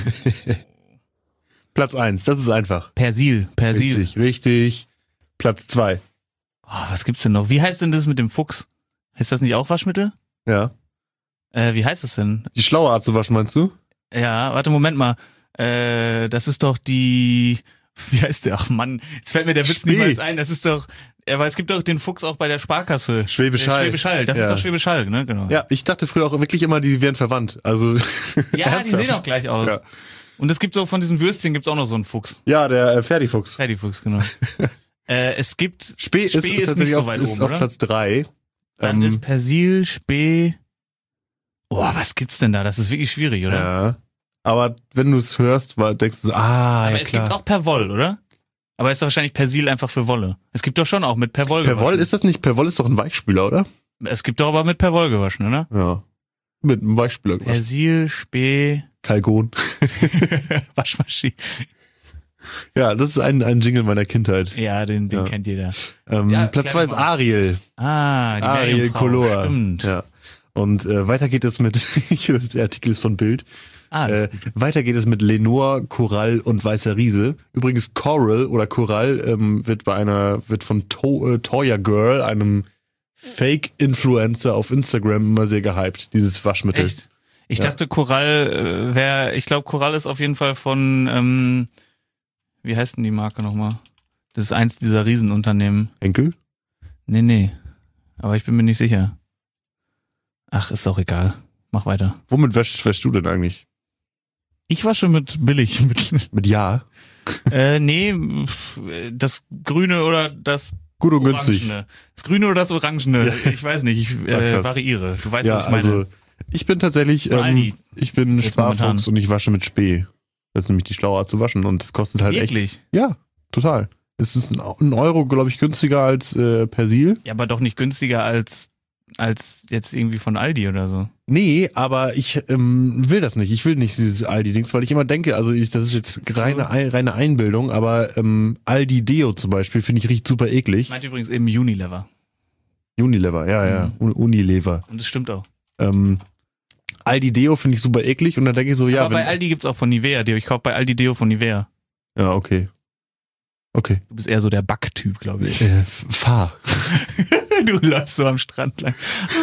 Platz 1, das ist einfach. Persil. Richtig. Platz 2. Oh, was gibt's denn noch? Wie heißt denn das mit dem Fuchs? Heißt das nicht auch Waschmittel? Ja. Wie heißt es denn? Die schlaue Art zu waschen, meinst du? Ja, warte, Moment mal. Das ist doch die... Wie heißt der? Ach Mann, jetzt fällt mir der Witz niemals ein. Das ist doch... Aber es gibt doch den Fuchs auch bei der Sparkasse. Schwäbisch Hall. Schwäbisch Hall, das ist doch Schwäbisch Hall, ne? Genau. Ja, ich dachte früher auch wirklich immer, die wären verwandt. Also ja, die sehen auch gleich aus. Ja. Und es gibt so von diesen Würstchen gibt's auch noch so einen Fuchs. Ja, der Ferdifuchs. Ferdifuchs, genau. Es gibt... Spee ist nicht so weit ist oben, auf oder? Platz 3. Dann ist Persil, Spee... Oh, was gibt's denn da? Das ist wirklich schwierig, oder? Ja. Aber wenn du es hörst, denkst du so, aber es gibt auch Perwoll, oder? Aber ist doch wahrscheinlich Persil einfach für Wolle. Es gibt doch schon auch mit Perwoll gewaschen. Perwoll ist das nicht? Perwoll ist doch ein Weichspüler, oder? Es gibt doch aber mit Perwoll gewaschen, oder? Ja. Mit einem Weichspüler gewaschen. Persil, Spee... Kalkon. Waschmaschine. Ja, das ist ein Jingle meiner Kindheit. Ja, den kennt jeder. Platz 2 ist Ariel. Die Ariel Meerjungfrau, Color. stimmt. Ja. Und weiter geht es mit, der Artikel ist von Bild. Weiter geht es mit Lenore, Coral und Weißer Riese. Übrigens Coral oder Coral wird von Toya Girl, einem Fake-Influencer auf Instagram, immer sehr gehypt, dieses Waschmittel. Echt? Ich dachte, Coral ich glaube, Coral ist auf jeden Fall von, wie heißt denn die Marke nochmal? Das ist eins dieser Riesenunternehmen. Henkel? Nee. Aber ich bin mir nicht sicher. Ach, ist auch egal. Mach weiter. Womit wäschst du denn eigentlich? Ich wasche mit Billigmittel. Mit Ja? Nee, das Grüne oder das Gut und Orangene. günstig. Das Grüne oder das Orangene. Ich weiß nicht, ich variiere. Du weißt, was ich meine. Also, ich bin tatsächlich, ich bin Jetzt Sparfuchs momentan. und ich wasche mit Spee. Das ist nämlich die schlaue Art zu waschen und das kostet halt Wirklich? echt. Ja, total. Es ist ein Euro, glaube ich, günstiger als Persil. Ja, aber doch nicht günstiger als jetzt irgendwie von Aldi oder so. Nee, aber ich will das nicht. Ich will nicht dieses Aldi-Dings, weil ich immer denke, das ist jetzt reine Einbildung, aber Aldi Deo zum Beispiel finde ich riecht super eklig. Ich meinte übrigens eben Unilever. Unilever, ja. Unilever. Und das stimmt auch. Aldi Deo finde ich super eklig und dann denke ich so, ja. Aber bei Aldi gibt's auch von Nivea Deo. Ich kaufe bei Aldi Deo von Nivea. Ja, okay. Okay. Du bist eher so der Backtyp, glaube ich. Fahr. Du läufst so am Strand lang.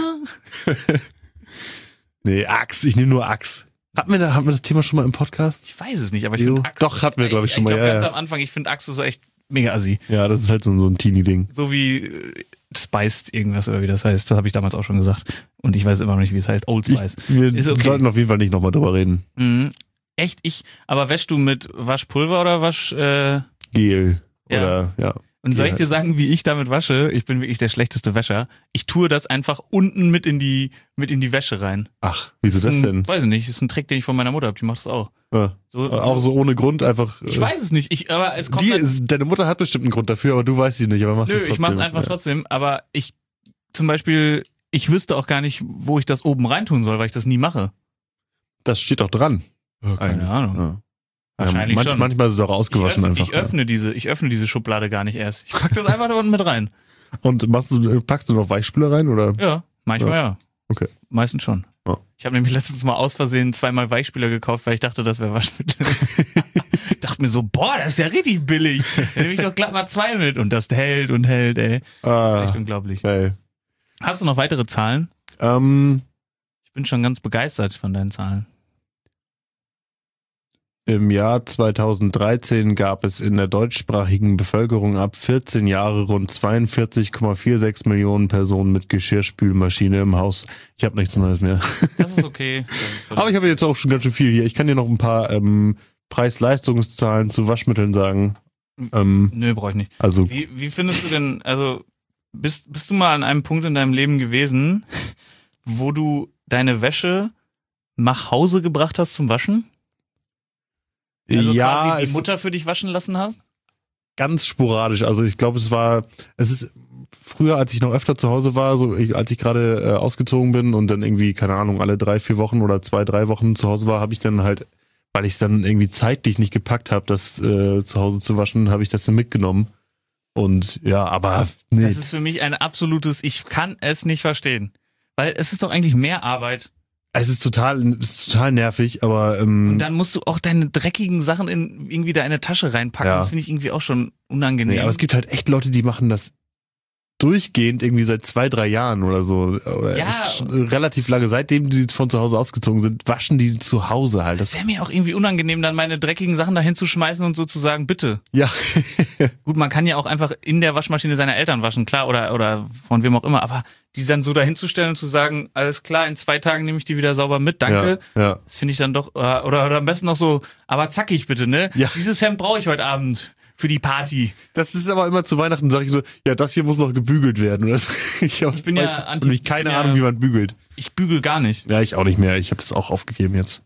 Nee, Axe. Ich nehme nur Axe. Hatten wir das Thema schon mal im Podcast? Ich weiß es nicht, aber ich finde Axe... Doch, hatten wir, glaube ich, schon mal. Ich glaube, ganz Ja. am Anfang, ich finde Axe so echt mega assi. Ja, das ist halt so ein Teenie-Ding. So wie Spiced irgendwas oder wie das heißt. Das habe ich damals auch schon gesagt. Und ich weiß immer noch nicht, wie es heißt. Old Spice. Wir Ist okay. sollten auf jeden Fall nicht nochmal drüber reden. Mhm. Echt? Aber wäschst du mit Waschpulver oder Gel. Ja. Oder, ja. Und soll ich Ja, dir sagen, wie ich damit wasche? Ich bin wirklich der schlechteste Wäscher. Ich tue das einfach unten mit in die Wäsche rein. Ach, wieso das denn? Weiß ich nicht. Das ist ein Trick, den ich von meiner Mutter habe. Die macht das auch. Ja. Auch so ohne Grund einfach. Ich weiß es nicht. Aber es kommt Deine Mutter hat bestimmt einen Grund dafür, aber du weißt sie nicht, aber machst es trotzdem. Ich mach's einfach trotzdem. Aber zum Beispiel, ich wüsste auch gar nicht, wo ich das oben reintun soll, weil ich das nie mache. Das steht doch dran. Keine Ahnung. Ja. Wahrscheinlich schon. Manchmal ist es auch ausgewaschen einfach. Ich öffne diese Schublade gar nicht erst. Ich pack das einfach da unten mit rein. Und packst du noch Weichspüler rein, oder? Ja, manchmal ja. Okay. Meistens schon. Ja. Ich habe nämlich letztens mal aus Versehen 2-mal Weichspüler gekauft, weil ich dachte, das wäre Waschmittel. Ich dachte mir so, boah, das ist ja richtig billig. Dann nehme ich doch glatt mal 2 mit. Und das hält und hält, ey. Das ist echt unglaublich. Geil. Hast du noch weitere Zahlen? Ich bin schon ganz begeistert von deinen Zahlen. im Jahr 2013 gab es in der deutschsprachigen Bevölkerung ab 14 Jahre rund 42,46 Millionen Personen mit Geschirrspülmaschine im Haus. Ich habe nichts Neues mehr. Das ist okay. Aber ich habe jetzt auch schon ganz schön viel hier. Ich kann dir noch ein paar Preis-Leistungszahlen zu Waschmitteln sagen. Nö, brauche ich nicht. Also Wie findest du denn, also bist du mal an einem Punkt in deinem Leben gewesen, wo du deine Wäsche nach Hause gebracht hast zum Waschen? Also ja, quasi die Mutter für dich waschen lassen hast? ganz sporadisch. Also ich glaube, es ist früher, als ich noch öfter zu Hause war, als ich gerade ausgezogen bin und dann irgendwie, keine Ahnung, alle 3-4 Wochen oder 2-3 Wochen zu Hause war, habe ich dann halt, weil ich es dann irgendwie zeitlich nicht gepackt habe, das zu Hause zu waschen, habe ich das dann mitgenommen. Und ja, aber nee. Das ist für mich ein absolutes, ich kann es nicht verstehen. Weil es ist doch eigentlich mehr Arbeit. Es ist total nervig, aber Und dann musst du auch deine dreckigen Sachen in irgendwie da in eine Tasche reinpacken. Ja. Das finde ich irgendwie auch schon unangenehm. nee, aber es gibt halt echt Leute, die machen das durchgehend irgendwie seit 2-3 Jahren oder so. Oder Ja. echt relativ lange. Seitdem die von zu Hause ausgezogen sind, waschen die zu Hause halt. das wäre mir auch irgendwie unangenehm, dann meine dreckigen Sachen da hinzuschmeißen und sozusagen, bitte. Ja. Gut, man kann ja auch einfach in der Waschmaschine seiner Eltern waschen, klar, oder von wem auch immer, aber die dann so dahinzustellen und zu sagen, alles klar, in 2 Tagen nehme ich die wieder sauber mit, danke. Ja. Das finde ich dann doch, oder am besten noch so, aber zackig bitte, ne? Ja. Dieses Hemd brauche ich heute Abend für die Party. Das ist aber immer zu Weihnachten, sage ich so, ja, das hier muss noch gebügelt werden. Ich bin ja nämlich keine Ahnung, wie man bügelt. Ich bügel gar nicht. Ja, ich auch nicht mehr. Ich habe das auch aufgegeben jetzt.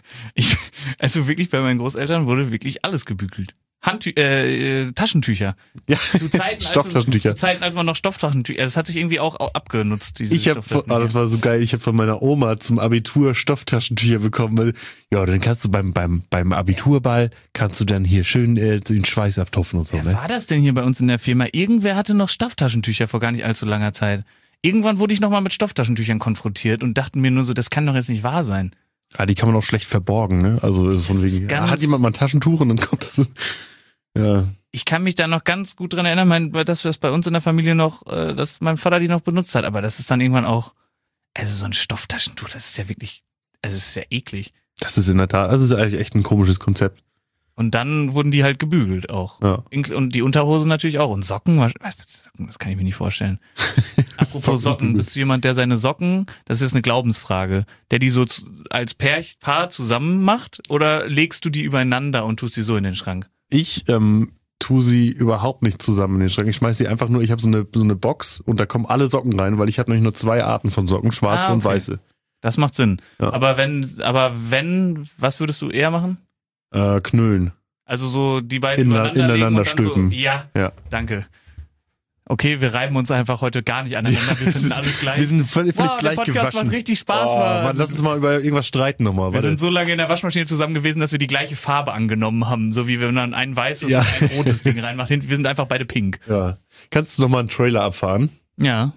Also wirklich, bei meinen Großeltern wurde wirklich alles gebügelt. Taschentücher. Ja, Zu Zeiten, Stofftaschentücher. als man noch Stofftaschentücher, das hat sich irgendwie auch abgenutzt, diese Ich habe, das war so geil, ich habe von meiner Oma zum Abitur Stofftaschentücher bekommen, weil, ja, dann kannst du beim Abiturball, kannst du dann hier schön den Schweiß abtupfen und so, Wer ne? war das denn hier bei uns in der Firma? Irgendwer hatte noch Stofftaschentücher vor gar nicht allzu langer Zeit. Irgendwann wurde ich nochmal mit Stofftaschentüchern konfrontiert und dachte mir nur so, das kann doch jetzt nicht wahr sein. Ja, die kann man auch schlecht verborgen, ne? Also von Das ist wegen, ganz- hat jemand mal ein Taschentuch und dann kommt das so, ja. Ich kann mich da noch ganz gut dran erinnern, dass das bei uns in der Familie noch, dass mein Vater die noch benutzt hat, aber das ist dann irgendwann auch, also so ein Stofftaschentuch, das ist ja wirklich, also es ist ja eklig. Das ist in der Tat, das ist eigentlich echt ein komisches Konzept. Und dann wurden die halt gebügelt auch. Ja. Und die Unterhosen natürlich auch. Und Socken, das kann ich mir nicht vorstellen. Apropos Socken, bist du jemand, der seine Socken, das ist eine Glaubensfrage, der die so als Paar zusammen macht oder legst du die übereinander und tust die so in den Schrank? Ich tue sie überhaupt nicht zusammen in den Schrank. Ich schmeiß sie einfach nur, ich habe so eine Box und da kommen alle Socken rein, weil ich habe nämlich nur 2 Arten von Socken, schwarze und weiße. Das macht Sinn. Ja. Aber wenn, was würdest du eher machen? Knüllen. Also so die beiden Ineinander legen und dann stülpen. So, ja, Ja. danke. Okay, wir reiben uns einfach heute gar nicht aneinander. Wir finden alles gleich. Wir sind völlig Wow, gleich der Podcast gewaschen. macht richtig Spaß, Oh, Mann. Mann, lass uns mal über irgendwas streiten nochmal. Wir sind so lange in der Waschmaschine zusammen gewesen, dass wir die gleiche Farbe angenommen haben. So wie wenn man ein weißes Ja. und ein rotes Ding reinmacht. Wir sind einfach beide pink. Ja. Kannst du nochmal einen Trailer abfahren? Ja.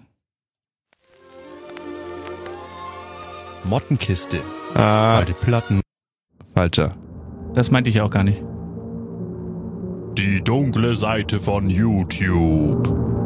Mottenkiste. Ah, Platten. falscher. Das meinte ich auch gar nicht. Die dunkle Seite von YouTube.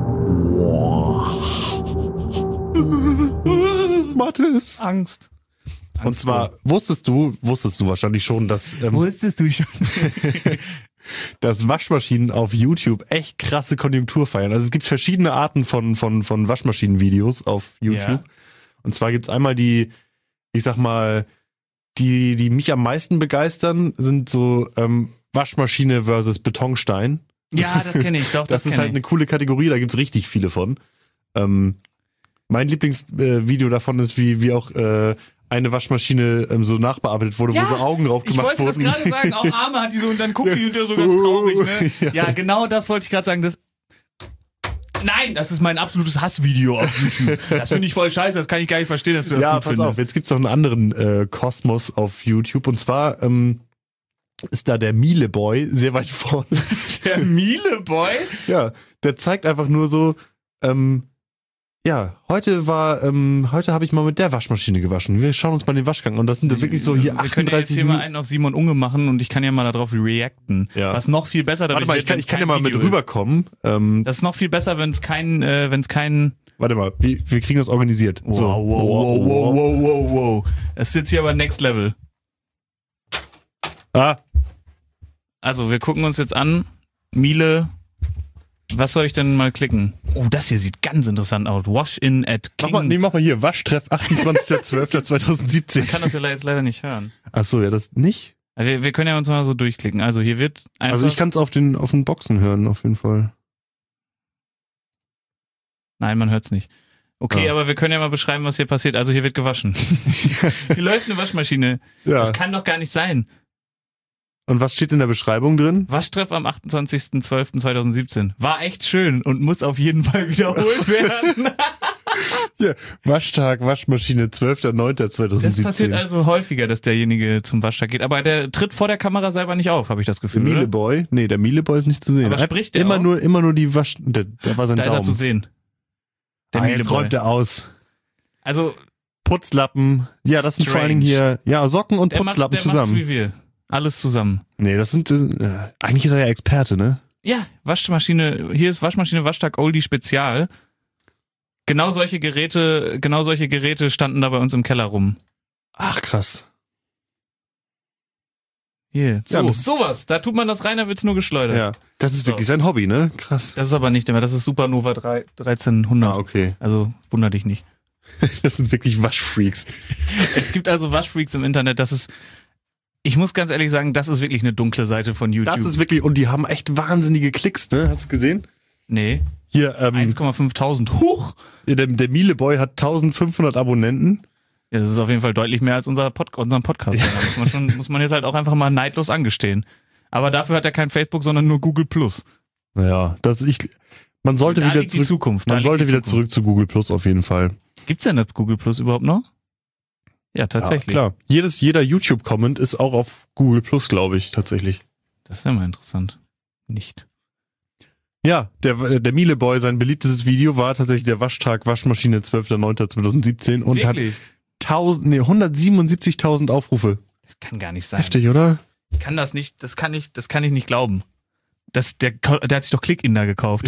Mathis. Angst. Und zwar wusstest du wahrscheinlich schon, dass Wusstest du schon? dass Waschmaschinen auf YouTube echt krasse Konjunktur feiern. Also es gibt verschiedene Arten von Waschmaschinenvideos auf YouTube. Ja. Und zwar gibt's einmal die, ich sag mal, die mich am meisten begeistern, sind so Waschmaschine versus Betonstein. Ja, das kenne ich, doch, Das ist halt kenn eine coole Kategorie, da gibt's richtig viele von. Mein Lieblingsvideo davon ist, wie auch eine Waschmaschine so nachbearbeitet wurde, Ja, wo so Augen drauf ich gemacht wollte das wurden. gerade sagen, auch Arme hat die so und dann guckt die hinterher so ganz traurig, ne? Ja. Ja, genau das wollte ich gerade sagen. Nein, das ist mein absolutes Hassvideo auf YouTube. Das finde ich voll scheiße, das kann ich gar nicht verstehen, dass du das Ja, gut pass findest. auf, jetzt gibt's noch einen anderen Kosmos auf YouTube und zwar ist da der Miele-Boy sehr weit vorne. Der Miele-Boy? Ja, der zeigt einfach nur so, ja, heute habe ich mal mit der Waschmaschine gewaschen. Wir schauen uns mal den Waschgang an. Und das sind wirklich so hier Wir können ja jetzt 38 hier mal Minuten. einen auf Simon Unge machen und ich kann ja mal darauf reacten. Ja. Was noch viel besser Warte mal, wird, ich kann ja wenn's mal kein mit Video ist. rüberkommen. Das ist noch viel besser, wenn es kein Warte mal, wir kriegen das organisiert. Wow, So. wow. Das ist jetzt hier aber Next Level. Ah, Also, wir gucken uns jetzt an. Miele, was soll ich denn mal klicken? Oh, das hier sieht ganz interessant aus. Wash-in at King. Mach mal hier. Waschtreff 28.12.2017. Man kann das ja jetzt leider nicht hören. Ach so, ja, das nicht? Also wir können ja uns mal so durchklicken. Also hier wird einfach... Also ich kann es auf den Boxen hören, auf jeden Fall. Nein, man hört's nicht. Okay, Ja. aber wir können ja mal beschreiben, was hier passiert. Also hier wird gewaschen. Hier läuft eine Waschmaschine. Ja. Das kann doch gar nicht sein. Und was steht in der Beschreibung drin? Waschtreff am 28.12.2017. War echt schön und muss auf jeden Fall wiederholt werden. Hier, Waschtag, Waschmaschine, 12.09.2017. Das passiert also häufiger, dass derjenige zum Waschtag geht. Aber der tritt vor der Kamera selber nicht auf, habe ich das Der Gefühl, oder? Miele-Boy? Nee, der Miele-Boy ist nicht zu sehen. Aber Er hat spricht der immer auch? immer nur die Wasch... Der war sein Da ist er Daumen. zu sehen. Der Jetzt Miele-Boy. räumt er aus. Also Putzlappen. Ja, das sind vor allen Dingen hier... Ja, Socken und der Putzlappen macht's zusammen. wie wir. Alles zusammen. Nee, das sind... eigentlich ist er ja Experte, ne? Ja, Waschmaschine, hier ist Waschmaschine Waschtag Oldie Spezial. Genau solche Geräte standen da bei uns im Keller rum. Ach, krass. Hier, so, Ja, das- sowas, da tut man das rein, da wird's nur geschleudert. Ja, das ist wirklich sein Hobby, ne? Krass. Das ist aber nicht immer, das ist Supernova 1300. Ah, okay. Also, wunder dich nicht. Das sind wirklich Waschfreaks. Es gibt also Waschfreaks im Internet, ich muss ganz ehrlich sagen, das ist wirklich eine dunkle Seite von YouTube. Das ist wirklich... Und die haben echt wahnsinnige Klicks, ne? Hast du gesehen? Nee, Hier, 1,5 Huch! der Miele-Boy hat 1500 Abonnenten. Ja, das ist auf jeden Fall deutlich mehr als unseren Podcast. Ja. Muss man jetzt halt auch einfach mal neidlos angestehen. Aber dafür hat er kein Facebook, sondern nur Google Plus. Naja, man sollte Da wieder liegt die zurück... Zukunft. Da Man liegt sollte die wieder Zukunft. zurück zu Google Plus auf jeden Fall. Gibt's denn das Google Plus überhaupt noch? Ja, tatsächlich. Ja, klar. Jeder YouTube-Comment ist auch auf Google Plus, glaube ich, tatsächlich. Das ist ja mal interessant. Nicht. Ja, der Miele-Boy, sein beliebtestes Video war tatsächlich der Waschtag Waschmaschine 12.09.2017 und Wirklich? hat 177.000 Aufrufe. Das kann gar nicht sein. Heftig, oder? Ich kann das nicht, das kann ich nicht glauben. Der hat sich doch Click-Inder gekauft.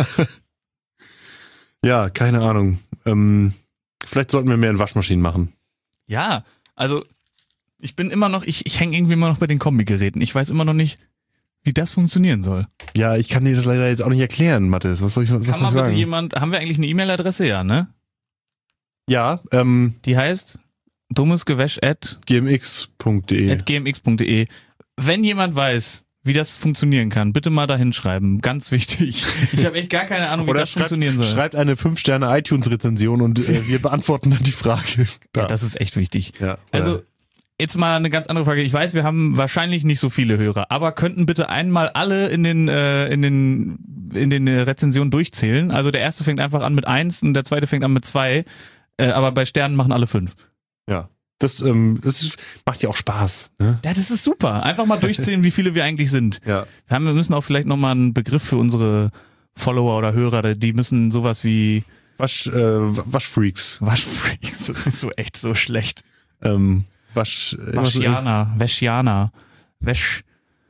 Ja, keine Ahnung. Vielleicht sollten wir mehr in Waschmaschinen machen. Ja, also ich bin immer noch, ich hänge irgendwie immer noch bei den Kombigeräten. Ich weiß immer noch nicht, wie das funktionieren soll. Ja, ich kann dir das leider jetzt auch nicht erklären, Mathis. Was soll ich Kann mal bitte sagen? haben wir eigentlich eine E-Mail-Adresse? Ja, ne? Ja, Die heißt dummesgewäsch@gmx.de. gmx.de. Wenn jemand weiß, wie das funktionieren kann, bitte mal dahin schreiben. Ganz wichtig. Ich habe echt gar keine Ahnung, wie Oder das funktionieren soll. schreibt eine 5-Sterne-iTunes-Rezension und wir beantworten dann die Frage. Ja, das ist echt wichtig. Ja, Also, jetzt mal eine ganz andere Frage. Ich weiß, wir haben wahrscheinlich nicht so viele Hörer, aber könnten bitte einmal alle in den Rezensionen durchzählen. Also der erste fängt einfach an mit 1 und der zweite fängt an mit 2. Aber bei Sternen machen alle 5. ja. Das macht ja auch Spaß. Ne? Ja, das ist super. Einfach mal durchzählen, wie viele wir eigentlich sind. Ja. Wir müssen auch vielleicht nochmal einen Begriff für unsere Follower oder Hörer, die müssen sowas wie Waschfreaks. Waschfreaks, das ist so echt so schlecht. Waschianer. Wäschianer, Wäsche,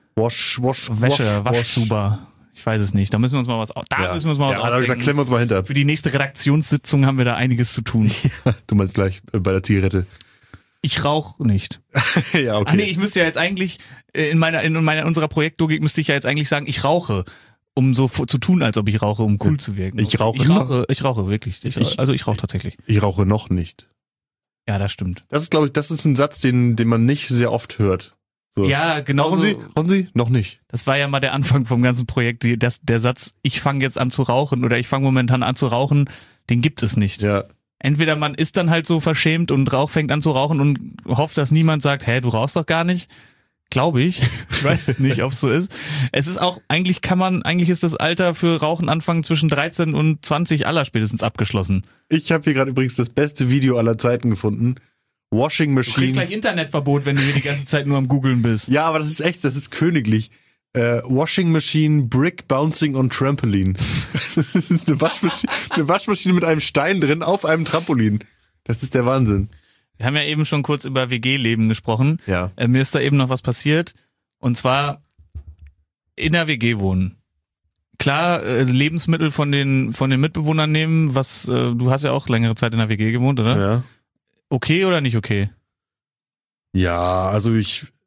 Waschzuber. Ich weiß es nicht. Da müssen wir uns mal was ausdenken. Da klemmen wir uns mal hinter. Für die nächste Redaktionssitzung haben wir da einiges zu tun. Du meinst gleich bei der Zigarette. Ich rauche nicht. Ja, okay. Ach nee, ich müsste ja jetzt eigentlich, in unserer Projektlogik müsste ich ja jetzt eigentlich sagen, ich rauche. Um so zu tun, als ob ich rauche, um cool zu wirken. Ich rauche Ich rauche wirklich. Ich rauche tatsächlich. Ich rauche noch nicht. Ja, das stimmt. Das ist, glaube ich, ein Satz, den man nicht sehr oft hört. So. Ja, genau. Rauchen Sie? Noch nicht. Das war ja mal der Anfang vom ganzen Projekt. Der Satz, ich fange jetzt an zu rauchen oder ich fange momentan an zu rauchen, den gibt es nicht. Ja. Entweder man ist dann halt so verschämt und fängt an zu rauchen und hofft, dass niemand sagt, hä, du rauchst doch gar nicht. Glaube ich. Ich weiß nicht, ob es so ist. Es ist auch, eigentlich ist das Alter für Rauchen anfangen zwischen 13 und 20 allerspätestens abgeschlossen. Ich habe hier gerade übrigens das beste Video aller Zeiten gefunden. Washing Du kriegst Machine. gleich Internetverbot, wenn du hier die ganze Zeit nur am Googeln bist. Ja, aber das ist königlich. Washing Machine Brick Bouncing on Trampoline. Das ist eine Waschmaschine mit einem Stein drin auf einem Trampolin. Das ist der Wahnsinn. Wir haben ja eben schon kurz über WG-Leben gesprochen. Ja. Mir ist da eben noch was passiert. Und zwar in der WG wohnen. Klar, Lebensmittel von den Mitbewohnern nehmen, du hast ja auch längere Zeit in der WG gewohnt, oder? Ja. Okay oder nicht okay? Ja, also ich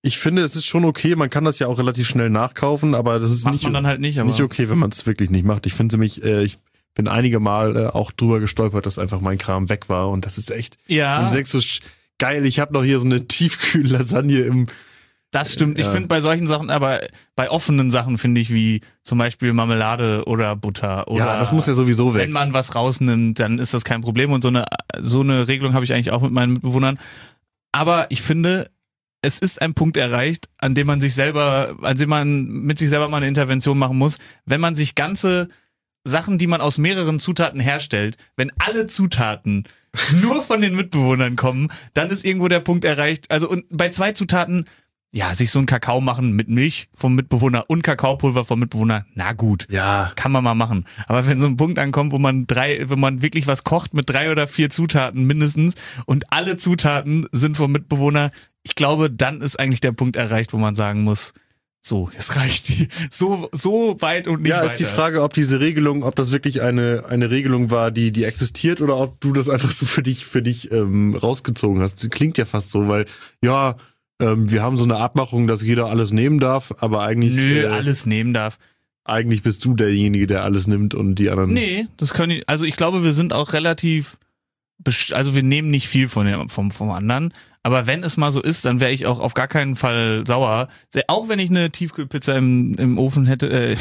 Ich finde, es ist schon okay, man kann das ja auch relativ schnell nachkaufen, aber das ist Macht nicht, man dann halt nicht, aber nicht okay, wenn man es wirklich nicht macht. Ich finde nämlich, ich bin einige Mal auch drüber gestolpert, dass einfach mein Kram weg war und das ist echt, ja. und du denkst so, geil, ich habe noch hier so eine Tiefkühl-Lasagne im... Das stimmt. Ich finde bei solchen Sachen, aber bei offenen Sachen finde ich wie zum Beispiel Marmelade oder Butter oder Ja, das muss ja sowieso weg. wenn man was rausnimmt, dann ist das kein Problem und so eine Regelung habe ich eigentlich auch mit meinen Mitbewohnern. Aber ich finde, es ist ein Punkt erreicht, an dem man mit sich selber mal eine Intervention machen muss, wenn man sich ganze Sachen, die man aus mehreren Zutaten herstellt, wenn alle Zutaten nur von den Mitbewohnern kommen, dann ist irgendwo der Punkt erreicht. Also und bei 2 Zutaten, ja, sich so einen Kakao machen mit Milch vom Mitbewohner und Kakaopulver vom Mitbewohner, na gut, Ja, kann man mal machen. Aber wenn so ein Punkt ankommt, wenn man wirklich was kocht mit 3 oder 4 Zutaten mindestens und alle Zutaten sind vom Mitbewohner, ich glaube, dann ist eigentlich der Punkt erreicht, wo man sagen muss, so, es reicht so weit und nicht ja, weiter. ist die Frage, ob diese Regelung, ob das wirklich eine Regelung war, die existiert oder ob du das einfach so für dich rausgezogen hast. Klingt ja fast so, weil, ja, wir haben so eine Abmachung, dass jeder alles nehmen darf, aber eigentlich... alles nehmen darf. Eigentlich bist du derjenige, der alles nimmt und die anderen... Nee, das können die, also ich glaube, wir sind auch relativ, also wir nehmen nicht viel vom anderen, aber wenn es mal so ist, dann wäre ich auch auf gar keinen Fall sauer. Auch wenn ich eine Tiefkühlpizza im Ofen hätte.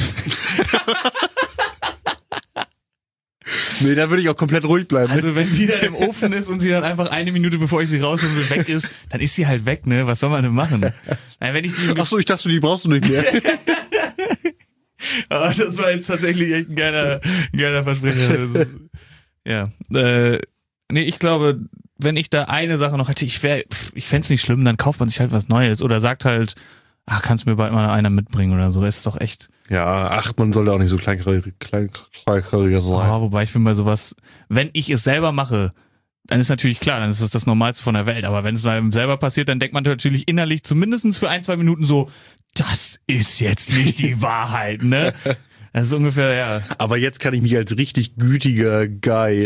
Nee, da würde ich auch komplett ruhig bleiben. Also wenn die dann im Ofen ist und sie dann einfach 1 Minute, bevor ich sie raushole, weg ist, dann ist sie halt weg, ne? Was soll man denn machen? Nein, wenn ich die Ach so, ich dachte, die brauchst du nicht mehr. Aber das war jetzt tatsächlich echt ein geiler Versprecher. Ja. Nee, ich glaube, wenn ich da eine Sache noch hätte, ich fände es nicht schlimm, dann kauft man sich halt was Neues oder sagt halt, ach, kannst du mir bald mal einer mitbringen oder so. Das ist doch echt. Ja, ach, man sollte auch nicht so kleinkariger sein. Wobei ich bin bei sowas, wenn ich es selber mache, dann ist natürlich klar, dann ist es das Normalste von der Welt. Aber wenn es mal selber passiert, dann denkt man natürlich innerlich zumindest für 1-2 Minuten so, das ist jetzt nicht die Wahrheit, ne? Das ist ungefähr, ja. Aber jetzt kann ich mich als richtig gütiger Guy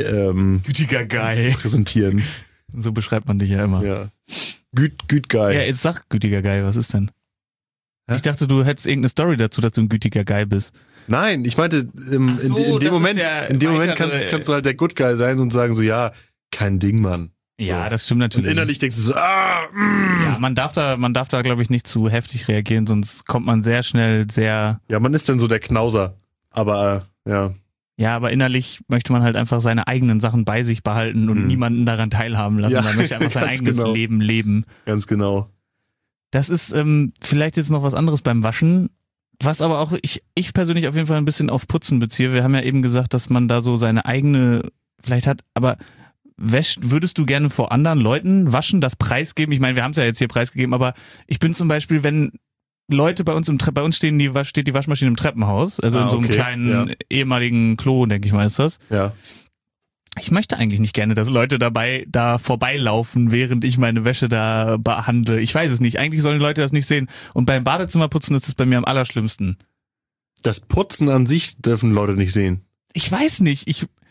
präsentieren. So beschreibt man dich ja immer. Ja. Güt Guy. Ja, jetzt sag gütiger Guy, was ist denn? Ich dachte, du hättest irgendeine Story dazu, dass du ein gütiger Guy bist. Nein, ich meinte, in dem Moment kannst du halt der Good Guy sein und sagen so, ja, kein Ding, Mann. Ja, So. das stimmt natürlich. Und innerlich denkst du so, Ja, man darf da, glaube ich, nicht zu heftig reagieren, sonst kommt man sehr schnell Ja, man ist dann so der Knauser. Aber, ja. Ja, aber innerlich möchte man halt einfach seine eigenen Sachen bei sich behalten und niemanden daran teilhaben lassen. Ja, Man möchte einfach sein ganz eigenes genau. Leben leben. Ganz genau. Das ist vielleicht jetzt noch was anderes beim Waschen, was aber auch ich persönlich auf jeden Fall ein bisschen auf Putzen beziehe. Wir haben ja eben gesagt, dass man da so seine eigene vielleicht hat, aber würdest du gerne vor anderen Leuten waschen, das preisgeben? Ich meine, wir haben es ja jetzt hier preisgegeben, aber ich bin zum Beispiel, wenn Leute bei uns steht die Waschmaschine im Treppenhaus, also in so einem kleinen ehemaligen Klo, denke ich mal, ist das. Ja. Ich möchte eigentlich nicht gerne, dass Leute da vorbeilaufen, während ich meine Wäsche da behandle. Ich weiß es nicht. Eigentlich sollen Leute das nicht sehen. Und beim Badezimmerputzen ist es bei mir am allerschlimmsten. Das Putzen an sich dürfen Leute nicht sehen. Ich weiß nicht.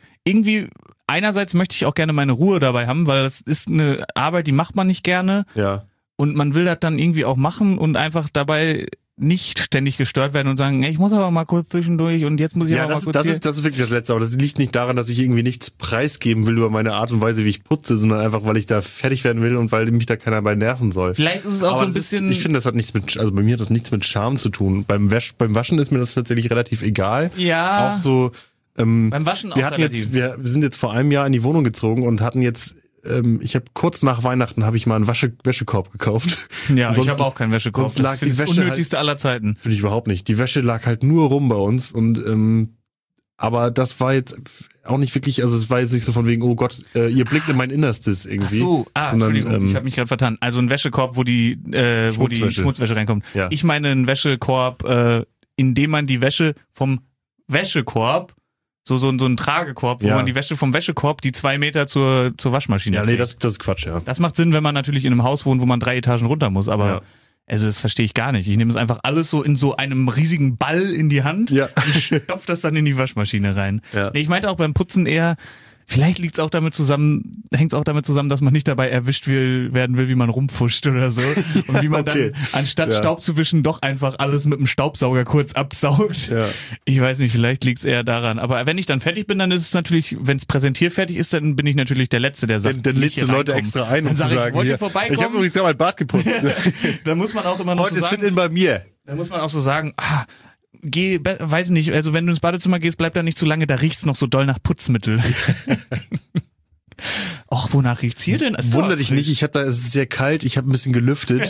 Einerseits möchte ich auch gerne meine Ruhe dabei haben, weil das ist eine Arbeit, die macht man nicht gerne. Ja. Und man will das dann irgendwie auch machen und einfach dabei nicht ständig gestört werden und sagen, ey, ich muss aber mal kurz zwischendurch und jetzt muss ich aber mal kurz das ist wirklich das Letzte. Aber das liegt nicht daran, dass ich irgendwie nichts preisgeben will über meine Art und Weise, wie ich putze, sondern einfach, weil ich da fertig werden will und weil mich da keiner bei nerven soll. Vielleicht ist es auch aber so ein bisschen... ich finde, das hat nichts bei mir hat das nichts mit Charme zu tun. Beim Waschen ist mir das tatsächlich relativ egal. Ja. Auch so, beim Waschen auch relativ. Wir sind jetzt vor einem Jahr in die Wohnung gezogen und hatten jetzt ich habe kurz nach Weihnachten habe ich mal einen Wäschekorb gekauft. Ja, ich habe auch keinen Wäschekorb. Sonst lag das ist die das Wäsche Unnötigste aller Zeiten. Finde ich überhaupt nicht. Die Wäsche lag halt nur rum bei uns und aber das war jetzt auch nicht wirklich, also es war jetzt nicht so von wegen, oh Gott, ihr blickt in mein Innerstes irgendwie. Ach so, sondern, Entschuldigung, ich habe mich gerade vertan. Also ein Wäschekorb, wo die Schmutzwäsche reinkommt. Ja. Ich meine einen Wäschekorb, in dem man die Wäsche vom Wäschekorb so ein Tragekorb, wo man die Wäsche vom Wäschekorb die 2 Meter zur Waschmaschine trägt. Nee, das ist Quatsch, ja. Das macht Sinn, wenn man natürlich in einem Haus wohnt, wo man 3 Etagen runter muss, aber also das verstehe ich gar nicht. Ich nehme es einfach alles so in so einem riesigen Ball in die Hand und stopfe das dann in die Waschmaschine rein. Ja. Nee, ich meinte auch beim Putzen eher, Vielleicht hängt es auch damit zusammen, dass man nicht dabei erwischt werden will, wie man rumfuscht oder so. Und wie man Okay. dann, anstatt Staub zu wischen, doch einfach alles mit dem Staubsauger kurz absaugt. Ja. Ich weiß nicht, vielleicht liegt es eher daran. Aber wenn ich dann fertig bin, dann ist es natürlich, wenn es präsentierfertig ist, dann bin ich natürlich der Letzte, der sagt, Dann lädst du Leute reinkommen. extra ein, um Dann zu sag ich, sagen, wollt ihr hier, vorbeikommen? ich habe übrigens gerade mein Bart geputzt. Da muss man auch immer noch Heute so ist sagen, Sit-in bei mir. da muss man auch so sagen, weiß nicht, also wenn du ins Badezimmer gehst, bleib da nicht zu lange, da riecht's noch so doll nach Putzmittel. Och, wonach riecht's hier denn? Ist Wunder doch dich frisch. nicht, es ist sehr kalt, ich habe ein bisschen gelüftet.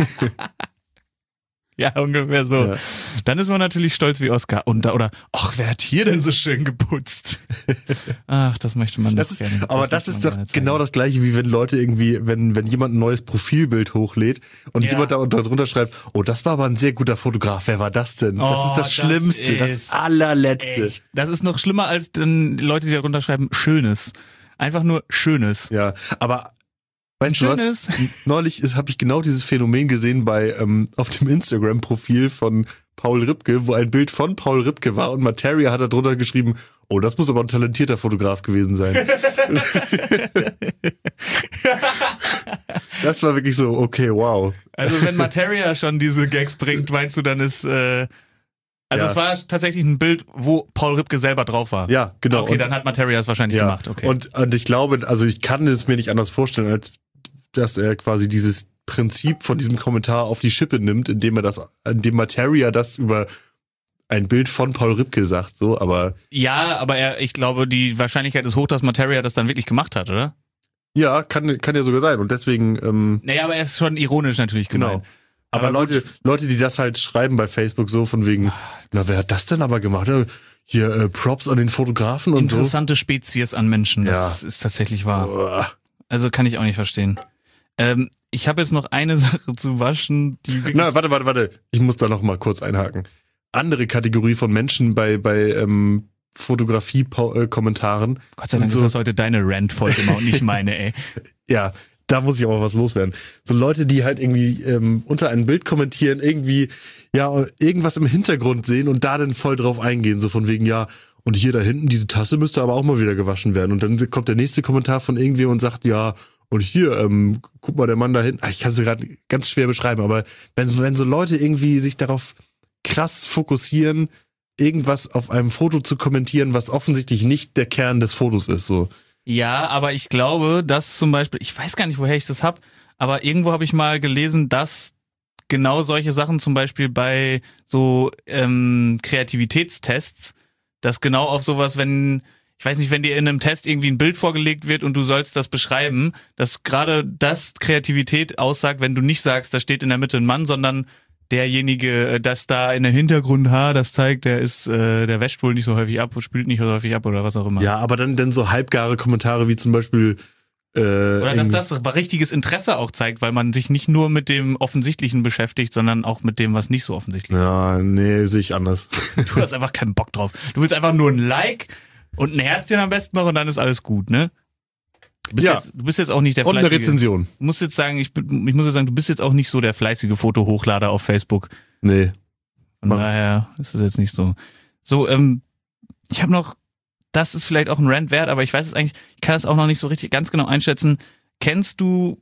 Ja, ungefähr so. Ja. Dann ist man natürlich stolz wie Oscar. Oder, ach, wer hat hier denn so schön geputzt? Ach, das möchte man Das doch ist, gerne. aber das ist doch genau das Gleiche, wie wenn Leute irgendwie, wenn jemand ein neues Profilbild hochlädt und Ja. jemand da drunter schreibt, oh, das war aber ein sehr guter Fotograf, wer war das denn? Das Oh, ist das Schlimmste, das ist allerletzte. Echt. Das ist noch schlimmer als dann Leute, die darunter schreiben, Schönes. Einfach nur Schönes. Ja, aber weißt du was? Schönes. Neulich habe ich genau dieses Phänomen gesehen bei auf dem Instagram-Profil von Paul Ripke, wo ein Bild von Paul Ripke war und Materia hat da drunter geschrieben, oh, das muss aber ein talentierter Fotograf gewesen sein. Das war wirklich so, okay, wow. Also wenn Materia schon diese Gags bringt, meinst du, dann ist... Also Ja. es war tatsächlich ein Bild, wo Paul Ripke selber drauf war. Ja, genau. Okay, Und- dann hat Materia es wahrscheinlich Ja, gemacht. Okay. und ich glaube, also ich kann es mir nicht anders vorstellen, als dass er quasi dieses Prinzip von diesem Kommentar auf die Schippe nimmt, indem Materia das über ein Bild von Paul Ripke sagt, so, aber ja, aber ich glaube, die Wahrscheinlichkeit ist hoch, dass Materia das dann wirklich gemacht hat, oder? ja, kann ja sogar sein. Und deswegen, Naja, aber er ist schon ironisch natürlich gemeint. genau. Aber Aber Leute, die das halt schreiben bei Facebook so von wegen, na, wer hat das denn aber gemacht? Ja, hier Props an den Fotografen und Interessante Spezies an Menschen, das Ja. ist tatsächlich so. wahr. Uah. Also kann ich auch nicht verstehen. Ich habe jetzt noch eine Sache zu waschen, die wirklich... Na, warte. Ich muss da noch mal kurz einhaken. Andere Kategorie von Menschen bei Fotografie-Kommentaren. Gott sei Dank so- ist das heute deine Rant-Folge immer und nicht meine, ey. Ja, da muss ich aber was loswerden. So Leute, die halt irgendwie unter ein Bild kommentieren, irgendwie ja irgendwas im Hintergrund sehen und da dann voll drauf eingehen, so von wegen, ja, und hier da hinten, diese Tasse müsste aber auch mal wieder gewaschen werden. Und dann kommt der nächste Kommentar von irgendwem und sagt, ja, und hier, guck mal, der Mann da hinten. Ich kann es gerade ganz schwer beschreiben, aber wenn so Leute irgendwie sich darauf krass fokussieren, irgendwas auf einem Foto zu kommentieren, was offensichtlich nicht der Kern des Fotos ist, so. Ja, aber ich glaube, dass zum Beispiel, ich weiß gar nicht, woher ich das hab, aber irgendwo habe ich mal gelesen, dass genau solche Sachen zum Beispiel bei so Kreativitätstests, dass genau auf sowas, wenn dir in einem Test irgendwie ein Bild vorgelegt wird und du sollst das beschreiben, dass gerade das Kreativität aussagt, wenn du nicht sagst, da steht in der Mitte ein Mann, sondern derjenige, das da in der Hintergrundhaar, das zeigt, der wäscht wohl nicht so häufig ab, spült nicht so häufig ab oder was auch immer. Ja, aber dann so halbgare Kommentare wie zum Beispiel Oder dass das richtiges Interesse auch zeigt, weil man sich nicht nur mit dem Offensichtlichen beschäftigt, sondern auch mit dem, was nicht so offensichtlich ist. Ja, nee, sehe ich anders. Du hast einfach keinen Bock drauf. Du willst einfach nur ein Like und ein Herzchen am besten noch und dann ist alles gut, ne? Du bist jetzt auch nicht der Und eine fleißige. Rezension. Ich muss jetzt sagen, du bist jetzt auch nicht so der fleißige Fotohochlader auf Facebook. Nee. Von Mach. daher ist es jetzt nicht so. So, ich habe noch, das ist vielleicht auch ein Rant wert, aber ich weiß es eigentlich, ich kann es auch noch nicht so richtig ganz genau einschätzen. Kennst du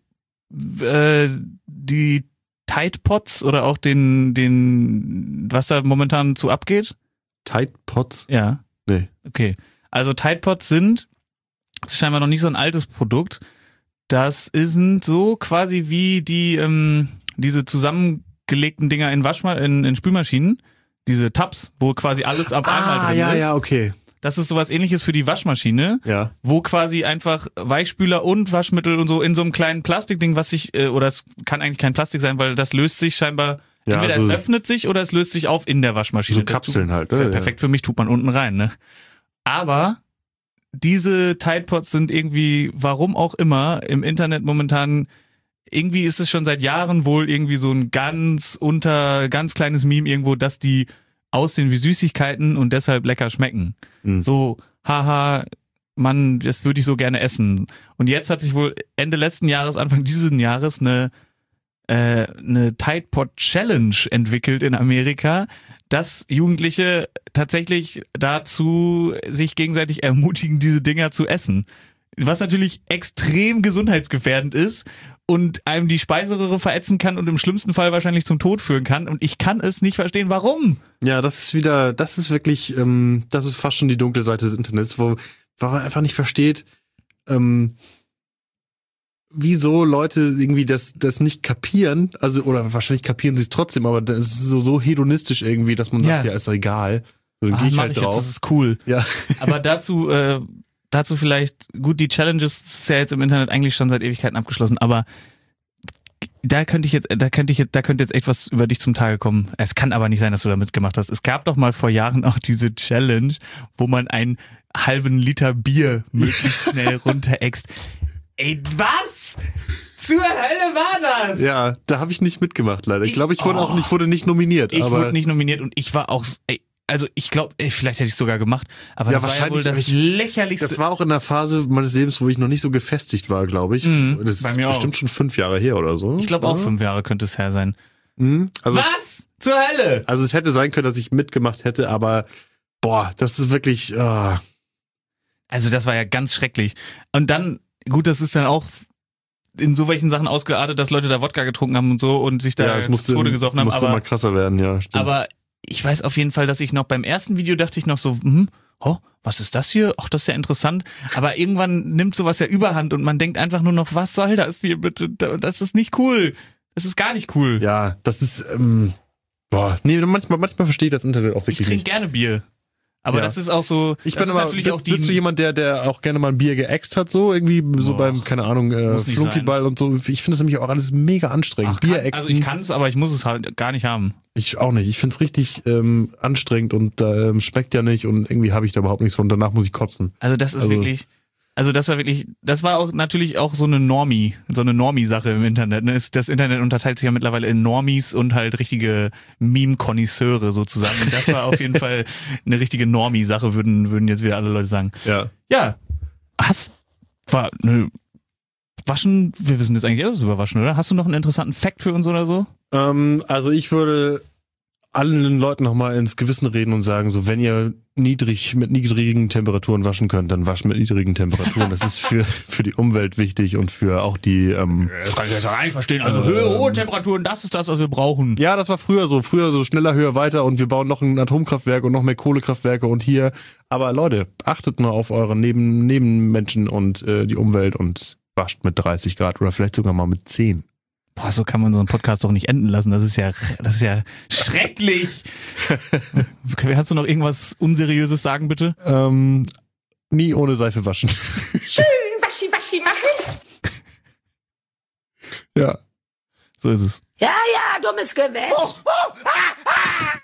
die Tide Pods oder auch den, was da momentan zu abgeht? Tide Pods? Ja. Nee. Okay. Also Tide Pods sind, das ist scheinbar noch nicht so ein altes Produkt. Das sind so quasi wie diese zusammengelegten Dinger in Spülmaschinen. Diese Tabs, wo quasi alles auf einmal drin ist. Ja, okay. Das ist sowas ähnliches für die Waschmaschine, Ja. wo quasi einfach Weichspüler und Waschmittel und so in so einem kleinen Plastikding, oder es kann eigentlich kein Plastik sein, weil das löst sich scheinbar, Ja, entweder so- es öffnet sich oder es löst sich auf in der Waschmaschine. So Das Kapseln halt, ist ja ne? perfekt für mich, tut man unten rein, ne? Aber diese Tide Pods sind irgendwie, warum auch immer, im Internet momentan, irgendwie ist es schon seit Jahren wohl irgendwie so ein ganz kleines Meme irgendwo, dass die aussehen wie Süßigkeiten und deshalb lecker schmecken. Mhm. So, haha, Mann, das würde ich so gerne essen. Und jetzt hat sich wohl Ende letzten Jahres, Anfang dieses Jahres eine eine Tide Pod Challenge entwickelt in Amerika, dass Jugendliche tatsächlich dazu sich gegenseitig ermutigen, diese Dinger zu essen. Was natürlich extrem gesundheitsgefährdend ist und einem die Speiseröhre verätzen kann und im schlimmsten Fall wahrscheinlich zum Tod führen kann. Und ich kann es nicht verstehen, warum. Ja, das ist wirklich, das ist fast schon die dunkle Seite des Internets, wo man einfach nicht versteht, wieso Leute irgendwie das nicht kapieren, also, oder wahrscheinlich kapieren sie es trotzdem, aber das ist so hedonistisch irgendwie, dass man sagt, ja, ist doch egal. So, dann gehe ich halt drauf. Das ist cool. Ja. Aber dazu vielleicht, gut, die Challenges ist ja jetzt im Internet eigentlich schon seit Ewigkeiten abgeschlossen, aber da könnte jetzt echt was über dich zum Tage kommen. Es kann aber nicht sein, dass du da mitgemacht hast. Es gab doch mal vor Jahren auch diese Challenge, wo man einen halben Liter Bier möglichst schnell runterext. Ey, was? Zur Hölle war das? Ja, da habe ich nicht mitgemacht, leider. Ich glaube, ich wurde nicht nominiert. Ich wurde nicht nominiert und ich war auch, also ich glaube, vielleicht hätte ich es sogar gemacht, aber ja, das war ja wohl das lächerlichste. Das war auch in einer Phase meines Lebens, wo ich noch nicht so gefestigt war, glaube ich. Das ist bestimmt schon 5 Jahre her oder so. Ich glaube auch 5 Jahre könnte es her sein. Also was? Zur Hölle? Also es hätte sein können, dass ich mitgemacht hätte, aber boah, das ist wirklich... Also das war ja ganz schrecklich. Und dann, gut, das ist dann auch in so welchen Sachen ausgeartet, dass Leute da Wodka getrunken haben und so und sich da zu Tode gesoffen haben. Musste mal krasser werden, ja. Stimmt. Aber ich weiß auf jeden Fall, dass ich noch beim ersten Video dachte ich noch so, was ist das hier? Ach, das ist ja interessant. Aber irgendwann nimmt sowas ja Überhand und man denkt einfach nur noch, was soll das hier bitte? Das ist nicht cool. Das ist gar nicht cool. Ja, das ist, manchmal verstehe ich das Internet auch wirklich nicht. Ich trinke gerne Bier. Aber das ist auch so, bist du jemand, der auch gerne mal ein Bier geäxt hat, so irgendwie so beim, keine Ahnung, Flunkyball und so. Ich finde das nämlich auch alles mega anstrengend. Bier äxten. Also ich kann es, aber ich muss es halt gar nicht haben. Ich auch nicht. Ich finde es richtig anstrengend und schmeckt ja nicht und irgendwie habe ich da überhaupt nichts von. Danach muss ich kotzen. Also das ist wirklich... Also das war auch natürlich auch so eine Normie-Sache im Internet. Ne? Das Internet unterteilt sich ja mittlerweile in Normies und halt richtige Meme-Konnoisseure sozusagen. Und das war auf jeden Fall eine richtige Normie-Sache, würden jetzt wieder alle Leute sagen. Ja. Ja. Waschen, wir wissen jetzt eigentlich alles über Waschen, oder? Hast du noch einen interessanten Fact für uns oder so? Also ich würde allen Leuten nochmal ins Gewissen reden und sagen, so wenn ihr mit niedrigen Temperaturen waschen könnt, dann wascht mit niedrigen Temperaturen. Das ist für die Umwelt wichtig und für auch die... das kann ich jetzt gar nicht verstehen. Also hohe Temperaturen, das ist das, was wir brauchen. Ja, das war früher so schneller, höher, weiter und wir bauen noch ein Atomkraftwerk und noch mehr Kohlekraftwerke und hier. Aber Leute, achtet mal auf eure Nebenmenschen und die Umwelt und wascht mit 30 Grad oder vielleicht sogar mal mit 10. Boah, so kann man so einen Podcast doch nicht enden lassen. Das ist ja schrecklich. Hast du noch irgendwas Unseriöses sagen, bitte? Nie ohne Seife waschen. Schön waschi machen. Ja. So ist es. Ja, dummes Gewäsch.